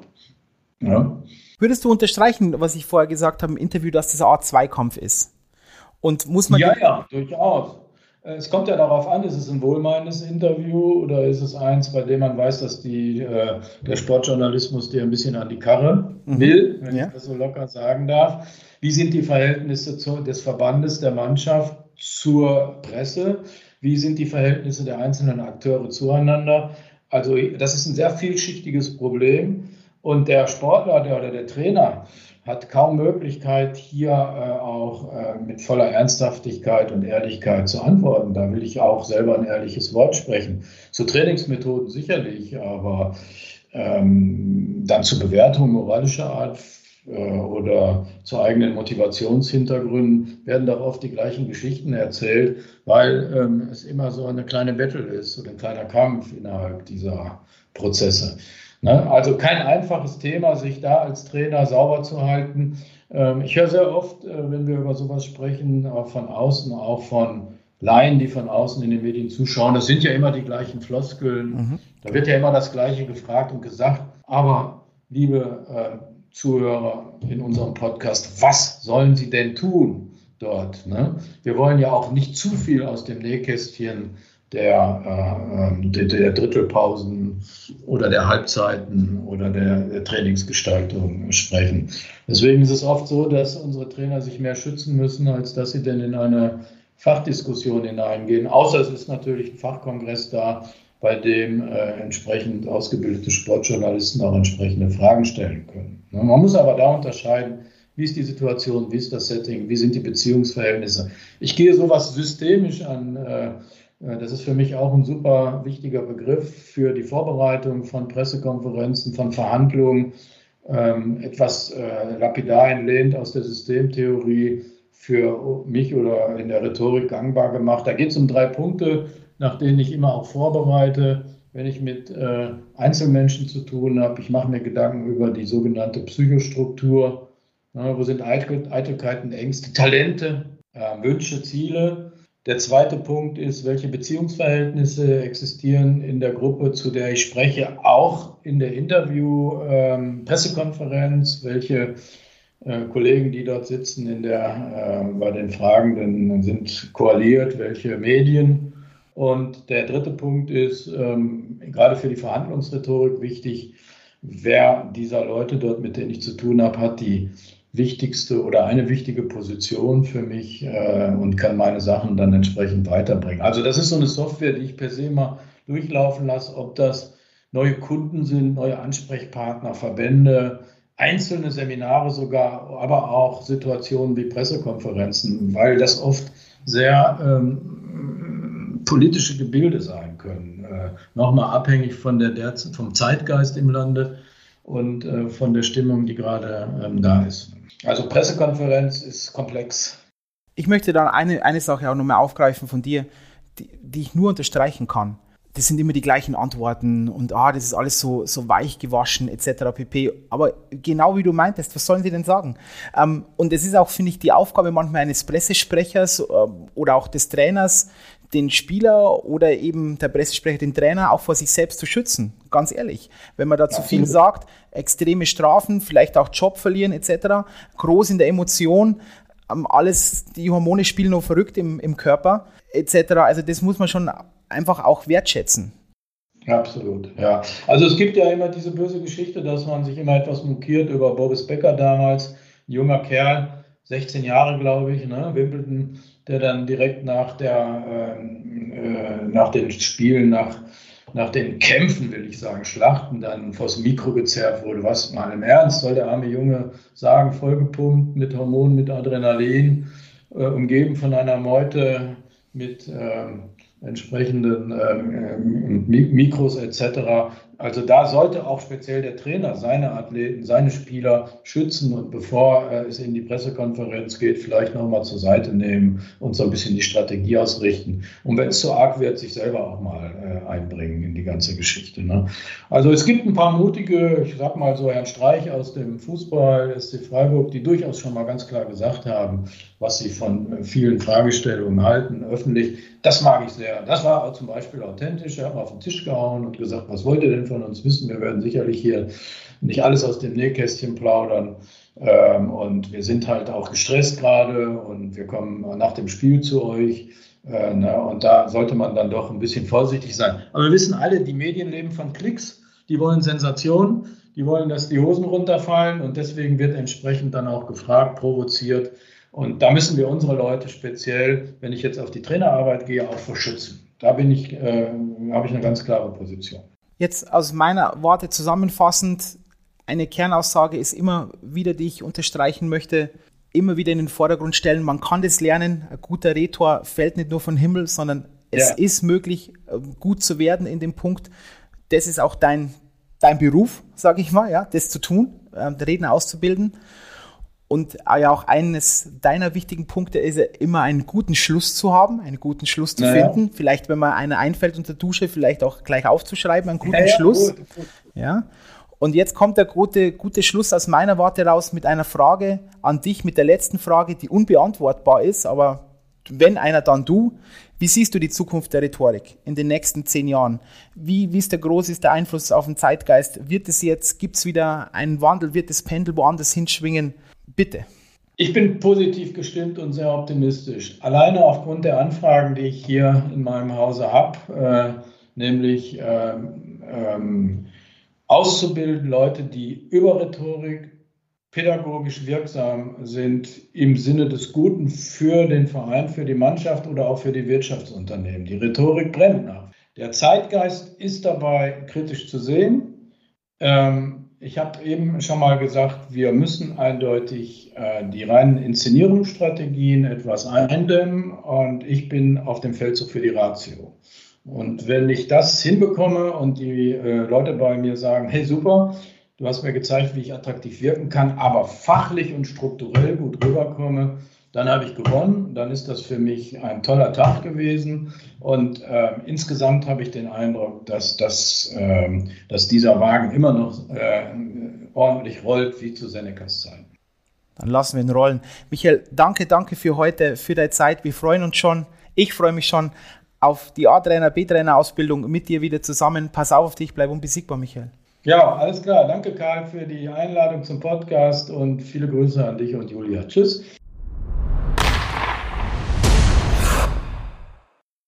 Ja. Würdest du unterstreichen, was ich vorher gesagt habe im Interview, dass das eine Art Zweikampf ist? Und muss man ja, ja, durchaus. Es kommt ja darauf an, ist es ein wohlmeinendes Interview oder ist es eins, bei dem man weiß, dass die, äh, der Sportjournalismus dir ein bisschen an die Karre will, mhm. wenn ja. ich das so locker sagen darf. Wie sind die Verhältnisse zu, des Verbandes, der Mannschaft zur Presse? Wie sind die Verhältnisse der einzelnen Akteure zueinander? Also das ist ein sehr vielschichtiges Problem. Und der Sportler der, oder der Trainer hat kaum Möglichkeit, hier äh, auch äh, mit voller Ernsthaftigkeit und Ehrlichkeit zu antworten. Da will ich auch selber ein ehrliches Wort sprechen. Zu Trainingsmethoden sicherlich, aber ähm, dann zur Bewertung moralischer Art äh, oder zu eigenen Motivationshintergründen werden doch oft die gleichen Geschichten erzählt, weil ähm, es immer so eine kleine Battle ist oder ein kleiner Kampf innerhalb dieser Prozesse. Ne? Also kein einfaches Thema, sich da als Trainer sauber zu halten. Ähm, ich höre sehr oft, äh, wenn wir über sowas sprechen, auch von außen, auch von Laien, die von außen in den Medien zuschauen. Das sind ja immer die gleichen Floskeln. Mhm. Da wird ja immer das Gleiche gefragt und gesagt. Aber, liebe äh, Zuhörer in unserem Podcast, was sollen Sie denn tun dort? Ne? Wir wollen ja auch nicht zu viel aus dem Nähkästchen der, äh, der, der Drittelpausen oder der Halbzeiten oder der, der Trainingsgestaltung sprechen. Deswegen ist es oft so, dass unsere Trainer sich mehr schützen müssen, als dass sie denn in eine Fachdiskussion hineingehen. Außer es ist natürlich ein Fachkongress da, bei dem äh, entsprechend ausgebildete Sportjournalisten auch entsprechende Fragen stellen können. Ne? Man muss aber da unterscheiden, wie ist die Situation, wie ist das Setting, wie sind die Beziehungsverhältnisse. Ich gehe sowas systemisch an. Äh, Das ist für mich auch ein super wichtiger Begriff für die Vorbereitung von Pressekonferenzen, von Verhandlungen, ähm, etwas äh, lapidar entlehnt aus der Systemtheorie für mich oder in der Rhetorik gangbar gemacht. Da geht es um drei Punkte, nach denen ich immer auch vorbereite, wenn ich mit äh, Einzelmenschen zu tun habe. Ich mache mir Gedanken über die sogenannte Psychostruktur. Ja, wo sind Eitel- Eitelkeiten, Ängste, Talente, äh, Wünsche, Ziele? Der zweite Punkt ist, welche Beziehungsverhältnisse existieren in der Gruppe, zu der ich spreche, auch in der Interview-Pressekonferenz, ähm, welche äh, Kollegen, die dort sitzen, in der, äh, bei den Fragenden sind koaliert, welche Medien. Und der dritte Punkt ist, ähm, gerade für die Verhandlungsrhetorik wichtig, wer dieser Leute dort, mit denen ich zu tun habe, hat die wichtigste oder eine wichtige Position für mich äh, und kann meine Sachen dann entsprechend weiterbringen. Also das ist so eine Software, die ich per se mal durchlaufen lasse, ob das neue Kunden sind, neue Ansprechpartner, Verbände, einzelne Seminare sogar, aber auch Situationen wie Pressekonferenzen, weil das oft sehr ähm, politische Gebilde sein können. Äh, nochmal abhängig von der, der, vom Zeitgeist im Lande und äh, von der Stimmung, die gerade ähm, da ist. Also Pressekonferenz ist komplex. Ich möchte dann eine, eine Sache auch nochmal aufgreifen von dir, die, die ich nur unterstreichen kann. Das sind immer die gleichen Antworten und ah, das ist alles so, so weich gewaschen et cetera pp. Aber genau wie du meintest, was sollen sie denn sagen? Ähm, und es ist auch, finde ich, die Aufgabe manchmal eines Pressesprechers äh, oder auch des Trainers, den Spieler oder eben der Pressesprecher, den Trainer auch vor sich selbst zu schützen. Ganz ehrlich. Wenn man da zu viel sagt, extreme Strafen, vielleicht auch Job verlieren et cetera, groß in der Emotion, alles, die Hormone spielen noch verrückt im, im Körper et cetera. Also das muss man schon einfach auch wertschätzen. Absolut, ja. Also es gibt ja immer diese böse Geschichte, dass man sich immer etwas mokiert über Boris Becker damals, ein junger Kerl, sechzehn Jahre, glaube ich, ne, Wimbledon, der dann direkt nach der äh, nach den Spielen, nach, nach den Kämpfen, will ich sagen, Schlachten, dann vors Mikro gezerrt wurde. Was, mal im Ernst, soll der arme Junge sagen, vollgepumpt mit Hormonen, mit Adrenalin, äh, umgeben von einer Meute mit äh, entsprechenden ähm, Mikros et cetera. Also da sollte auch speziell der Trainer seine Athleten, seine Spieler schützen und bevor äh, es in die Pressekonferenz geht, vielleicht nochmal zur Seite nehmen und so ein bisschen die Strategie ausrichten. Und wenn es zu arg wird, sich selber auch mal äh, einbringen in die ganze Geschichte. Ne? Also es gibt ein paar mutige, ich sag mal so Herrn Streich aus dem Fußball, S C Freiburg, die durchaus schon mal ganz klar gesagt haben, was sie von vielen Fragestellungen halten, öffentlich. Das mag ich sehr. Das war auch zum Beispiel authentisch. Er hat mal auf den Tisch gehauen und gesagt, was wollt ihr denn von uns wissen? Wir werden sicherlich hier nicht alles aus dem Nähkästchen plaudern. Und wir sind halt auch gestresst gerade und wir kommen nach dem Spiel zu euch. Und da sollte man dann doch ein bisschen vorsichtig sein. Aber wir wissen alle, die Medien leben von Klicks. Die wollen Sensation. Die wollen, dass die Hosen runterfallen. Und deswegen wird entsprechend dann auch gefragt, provoziert. Und da müssen wir unsere Leute speziell, wenn ich jetzt auf die Trainerarbeit gehe, auch verschützen. Da bin ich, äh, habe ich eine ganz klare Position. Jetzt aus meiner Worte zusammenfassend, eine Kernaussage ist immer wieder, die ich unterstreichen möchte, immer wieder in den Vordergrund stellen, man kann das lernen, ein guter Rhetor fällt nicht nur vom Himmel, sondern es ja. ist möglich, gut zu werden in dem Punkt. Das ist auch dein, dein Beruf, sage ich mal, ja, das zu tun, der Redner auszubilden. Und ja, auch eines deiner wichtigen Punkte ist ja immer einen guten Schluss zu haben, einen guten Schluss zu naja. finden. Vielleicht, wenn man einer einfällt unter der Dusche, vielleicht auch gleich aufzuschreiben, einen guten ja, ja, Schluss. Gut, gut. Ja. Und jetzt kommt der gute, gute Schluss aus meiner Warte raus mit einer Frage an dich, mit der letzten Frage, die unbeantwortbar ist, aber wenn einer, dann du. Wie siehst du die Zukunft der Rhetorik in den nächsten zehn Jahren? Wie, wie ist der groß ist der Einfluss auf den Zeitgeist? Wird es jetzt, gibt es wieder einen Wandel, wird das Pendel woanders hinschwingen? Bitte. Ich bin positiv gestimmt und sehr optimistisch. Alleine aufgrund der Anfragen, die ich hier in meinem Hause habe, äh, nämlich äh, ähm, auszubilden, Leute, die über Rhetorik pädagogisch wirksam sind im Sinne des Guten für den Verein, für die Mannschaft oder auch für die Wirtschaftsunternehmen. Die Rhetorik brennt nach. Der Zeitgeist ist dabei kritisch zu sehen. Ähm, ich habe eben schon mal gesagt, wir müssen eindeutig äh, die reinen Inszenierungsstrategien etwas eindämmen und ich bin auf dem Feldzug für die Ratio. Und wenn ich das hinbekomme und die äh, Leute bei mir sagen, hey super, du hast mir gezeigt, wie ich attraktiv wirken kann, aber fachlich und strukturell gut rüberkomme, dann habe ich gewonnen. Dann ist das für mich ein toller Tag gewesen. Und äh, insgesamt habe ich den Eindruck, dass, dass, äh, dass dieser Wagen immer noch äh, ordentlich rollt, wie zu Senecas Zeiten. Dann lassen wir ihn rollen. Michael, danke, danke für heute, für deine Zeit. Wir freuen uns schon. Ich freue mich schon auf die A-Trainer, B-Trainer-Ausbildung mit dir wieder zusammen. Pass auf auf dich, bleib unbesiegbar, Michael. Ja, alles klar. Danke, Karl, für die Einladung zum Podcast und viele Grüße an dich und Julia. Tschüss.